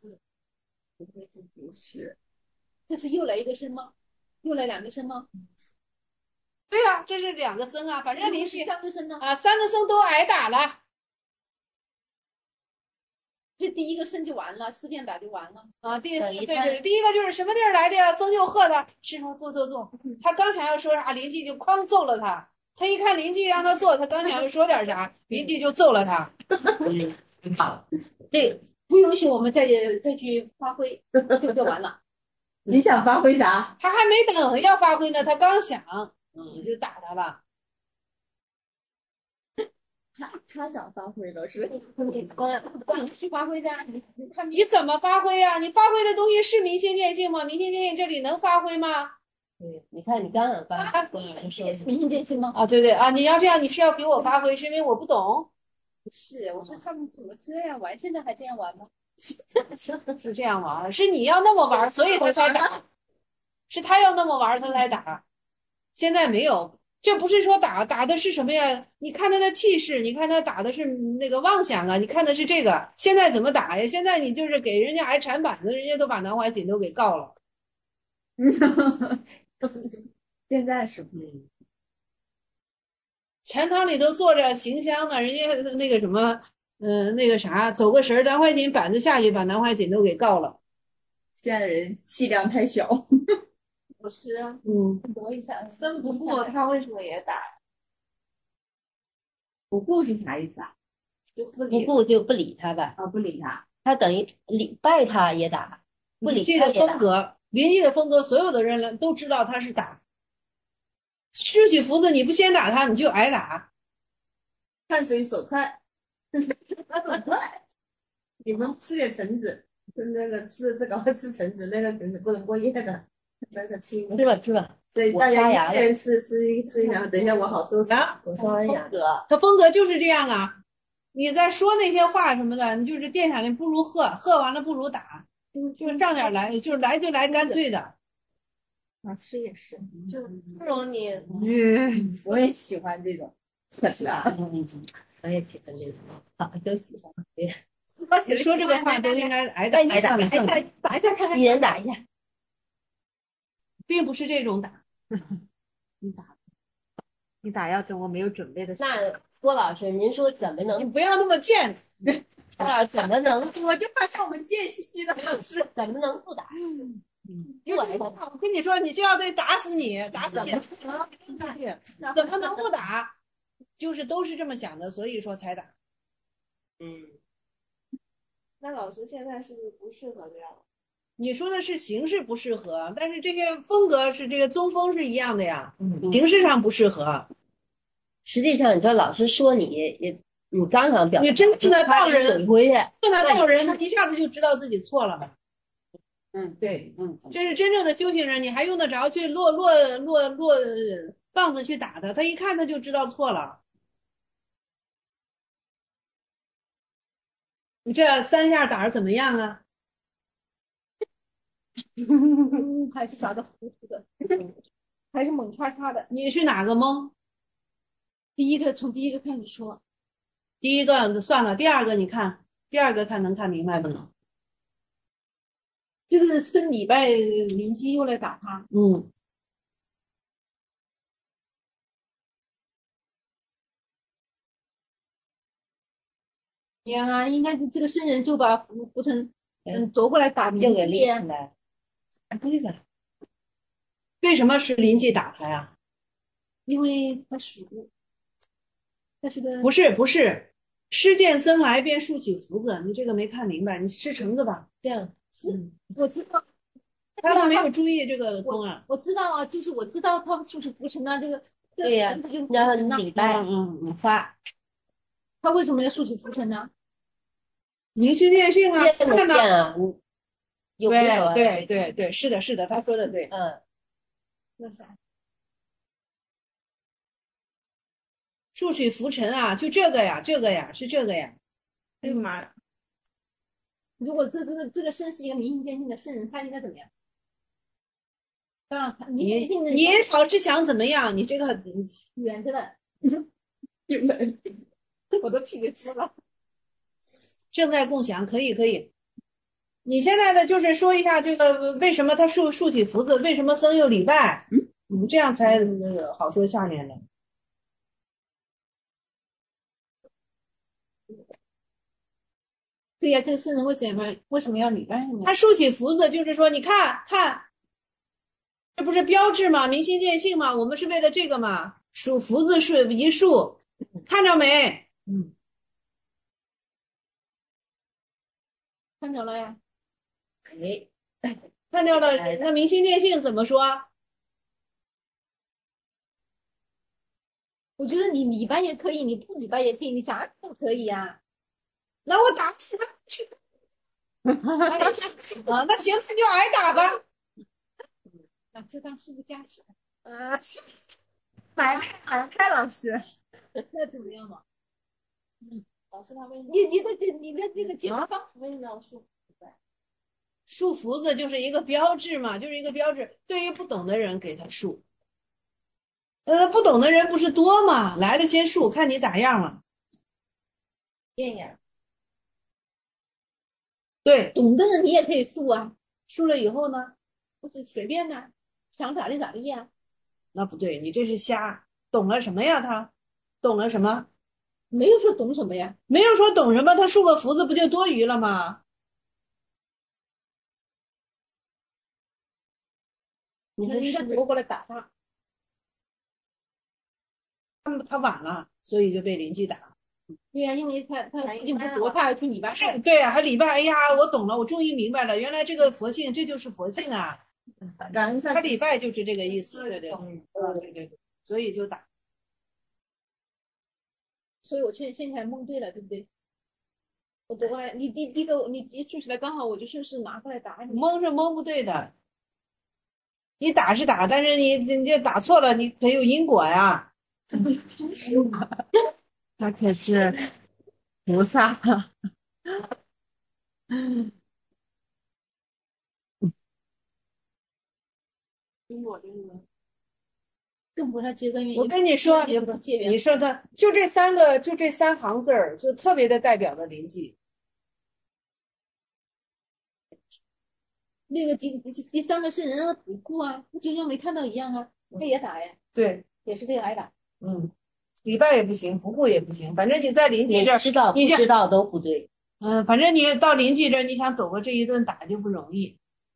是， 这是又来一个声吗？又来两个声吗？ 对呀、啊，这是两个僧啊，反正灵气三个声呢啊，三个僧都挨打了。 这第一个生就完了，四遍打就完了。 啊，第等一看对对，第一个就是什么地儿来的呀？僧就喝他，师傅坐坐坐。他刚想要说啥，灵济就哐揍了他。他一看灵济让他坐，他刚想要说点啥，灵济就揍了他。 好，这不允许我们再再去发挥，就就完了。 你想发挥啥？ 他还没等要发挥呢，他刚想，嗯，就打他了。 他他想发挥了是？ 不允许发挥的，你你看你怎么发挥呀、你发挥的东西是明心见性吗？明心见性这里能发挥吗？ 对，你看你刚想发， 也是明心见性吗？ 啊，对对啊，你要这样，你是要给我发挥，是因为我不懂， 不是，我说他们怎么这样玩？现在还这样玩吗？ 是这样玩，是你要那么玩，所以他才打，是他要那么玩，他才打。现在没有，这不是说打打的是什么呀？你看他的气势，你看他打的是那个妄想啊，你看的是这个。现在怎么打呀？现在你就是给人家还缠板子，人家都把南怀瑾都给告了。 现在是嗯，禅堂里头坐着行香呢，人家那个什么，嗯、呃，那个啥，走个神儿，南怀瑾板子下去，把南怀瑾都给告了。 现在的人气量太小。 不是， 嗯， 搏一下， 僧不顾他为什么也打？ 不顾是啥意思啊？ 就不不理。 顾就不理他呗， 啊，不理他。 他等于礼拜他也打，不理这个他也打。 风格，林毅的风格，所有的人都知道他是打。失去福子，你不先打他，你就挨打。 看谁手快。你们吃点橙子，那个吃这个吃橙子，那个橙子不能过夜的，那个吃一个。 吃吧吃吧， 所以我大家刷牙了一个人吃吃一吃一两个，等一下我好收拾。 啊我刷完牙。 风格， 他风格就是这样啊。你在说那些话什么的，你就是垫下来，不如喝，喝完了不如打，就是就是上点来，就是来就来干脆的。 老师也是， 就不容你。 嗯， 我也喜欢这种，是吧？ 我也喜欢这个，好，都喜欢。对， 你说这个话都应该挨打挨打挨打， 打一下看看。 一人打一下。 并不是这种打。 你打，你打要等我没有准备的时候。 那郭老师，您说怎么你能？ 不要那么贱。 郭老师怎么能？ 我就怕像我们贱兮兮的老师。 怎么能不打？ 就我跟你说，你就要得打死你，打死你，怎么能不打？就是都是这么想的，所以说才打。 嗯， 那老师现在是不是不适合这样？ 你说的是形式不适合，但是这些风格是这个宗风是一样的呀， 嗯形式上不适合。 实际上，你说老师说你也，你刚想表达， 你真正的道人水灰， 真的道人，他一下子就知道自己错了嘛。 嗯，对，嗯， 这是真正的修行人，你还用得着去落落落落棒子去打他？他一看他就知道错了。你这三下打的怎么样啊？ 嗯，还是打的糊涂的，还是猛叉叉的。 你是哪个蒙？ 第一个从第一个开始说， 第一个算了，第二个你看，第二个看能看明白不能？ 这个生礼拜灵机又来打他， 嗯， 你看啊，应该是这个僧人就把福福成嗯夺过来打灵又给机， 练了。这个为什么是临济打他呀？ 因为他属，他是个不是不是，施见僧来便竖起福子，你这个没看明白，你吃橙子吧。 这样， 嗯， 我知道， 他都没有注意这个功啊。 我知道啊，就是我知道他就是福成啊，这个对呀这个就然后你礼拜嗯嗯嗯， 发他为什么要竖起福成呢？ 明心见性啊， 见不看到见啊？你有没有啊？ 对对对对，是的，是的，他说的对。 嗯， 那啥， 数取浮沉啊，就这个呀，这个呀，是这个呀。 哎呀妈呀！ 如果这这个这个僧是一个明心见性的圣人，他应该怎么样？当然，明心你见性的你老是想怎么样？你这个远着的， 有人我都屁给吃了。 正在共享，可以可以。你现在的就是说一下这个为什么他竖竖起福子，为什么僧又礼拜？嗯，你这样才那个好说下面的。 对呀，这个圣人为什么为什么要礼拜呢？ 他竖起福字，就是说，你看看，这不是标志吗？明心见性吗？我们是为了这个嘛？数福字是一竖，看着没？ 嗯，看着了呀。 哎，看到了。那明心见性怎么说？ 我觉得你礼拜也可以，你不礼拜也可以，你咋都可以呀、 那我打死他去。啊，那行，那就挨打吧。 啊，这当是个价值。 啊，买买开老师， 那怎么样嘛？嗯，老师他为你你的这你的这个解答方法为什么要说？ 竖福字就是一个标志嘛，就是一个标志。对于不懂的人给他竖，呃，不懂的人不是多吗？来了先竖，看你咋样了。 电影。 对， 懂的人你也可以竖啊， 竖了以后呢？ 不是随便的，想咋地咋地呀。 那不对，你这是瞎。懂了什么呀？他懂了什么？ 没有说懂什么呀， 没有说懂什么，他竖个福字不就多余了吗？ 你看人家夺过来打他， 他他晚了，所以就被邻居打了。 对呀、因为他他不仅不夺，他还去礼拜。 是，对啊，还礼拜。哎呀，我懂了，我终于明白了，原来这个佛性，这就是佛性啊。 感恩上他礼拜就是这个意思，对对，嗯，对对对，所以就打。 所以我现现在蒙对了，对不对？我夺过来，你第第一个你一竖起来，刚好我就顺势拿过来打你。 蒙是蒙不对的，你打是打，但是你你这打错了，你可有因果呀。 他可是菩萨。 因果因果。 跟菩萨结根缘。 我跟你说， 也不结缘。 你说他就这三个，就这三行字儿，就特别的代表了灵济。 那个第第第三个是人的不顾啊，就像没看到一样啊，他也打呀， 对， 也是被挨打。 嗯，礼拜也不行，不顾也不行，反正你在邻居这儿， 知道不知道都不对。 嗯，反正你到邻居这儿，你想躲过这一顿打就不容易。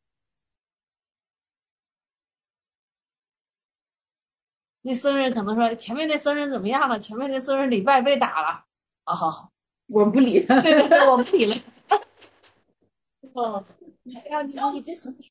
那僧人可能说前面那僧人怎么样了？前面那僧人礼拜被打了。啊，好， 我不理。 对对对，我不理了。 哦，要你你这什么？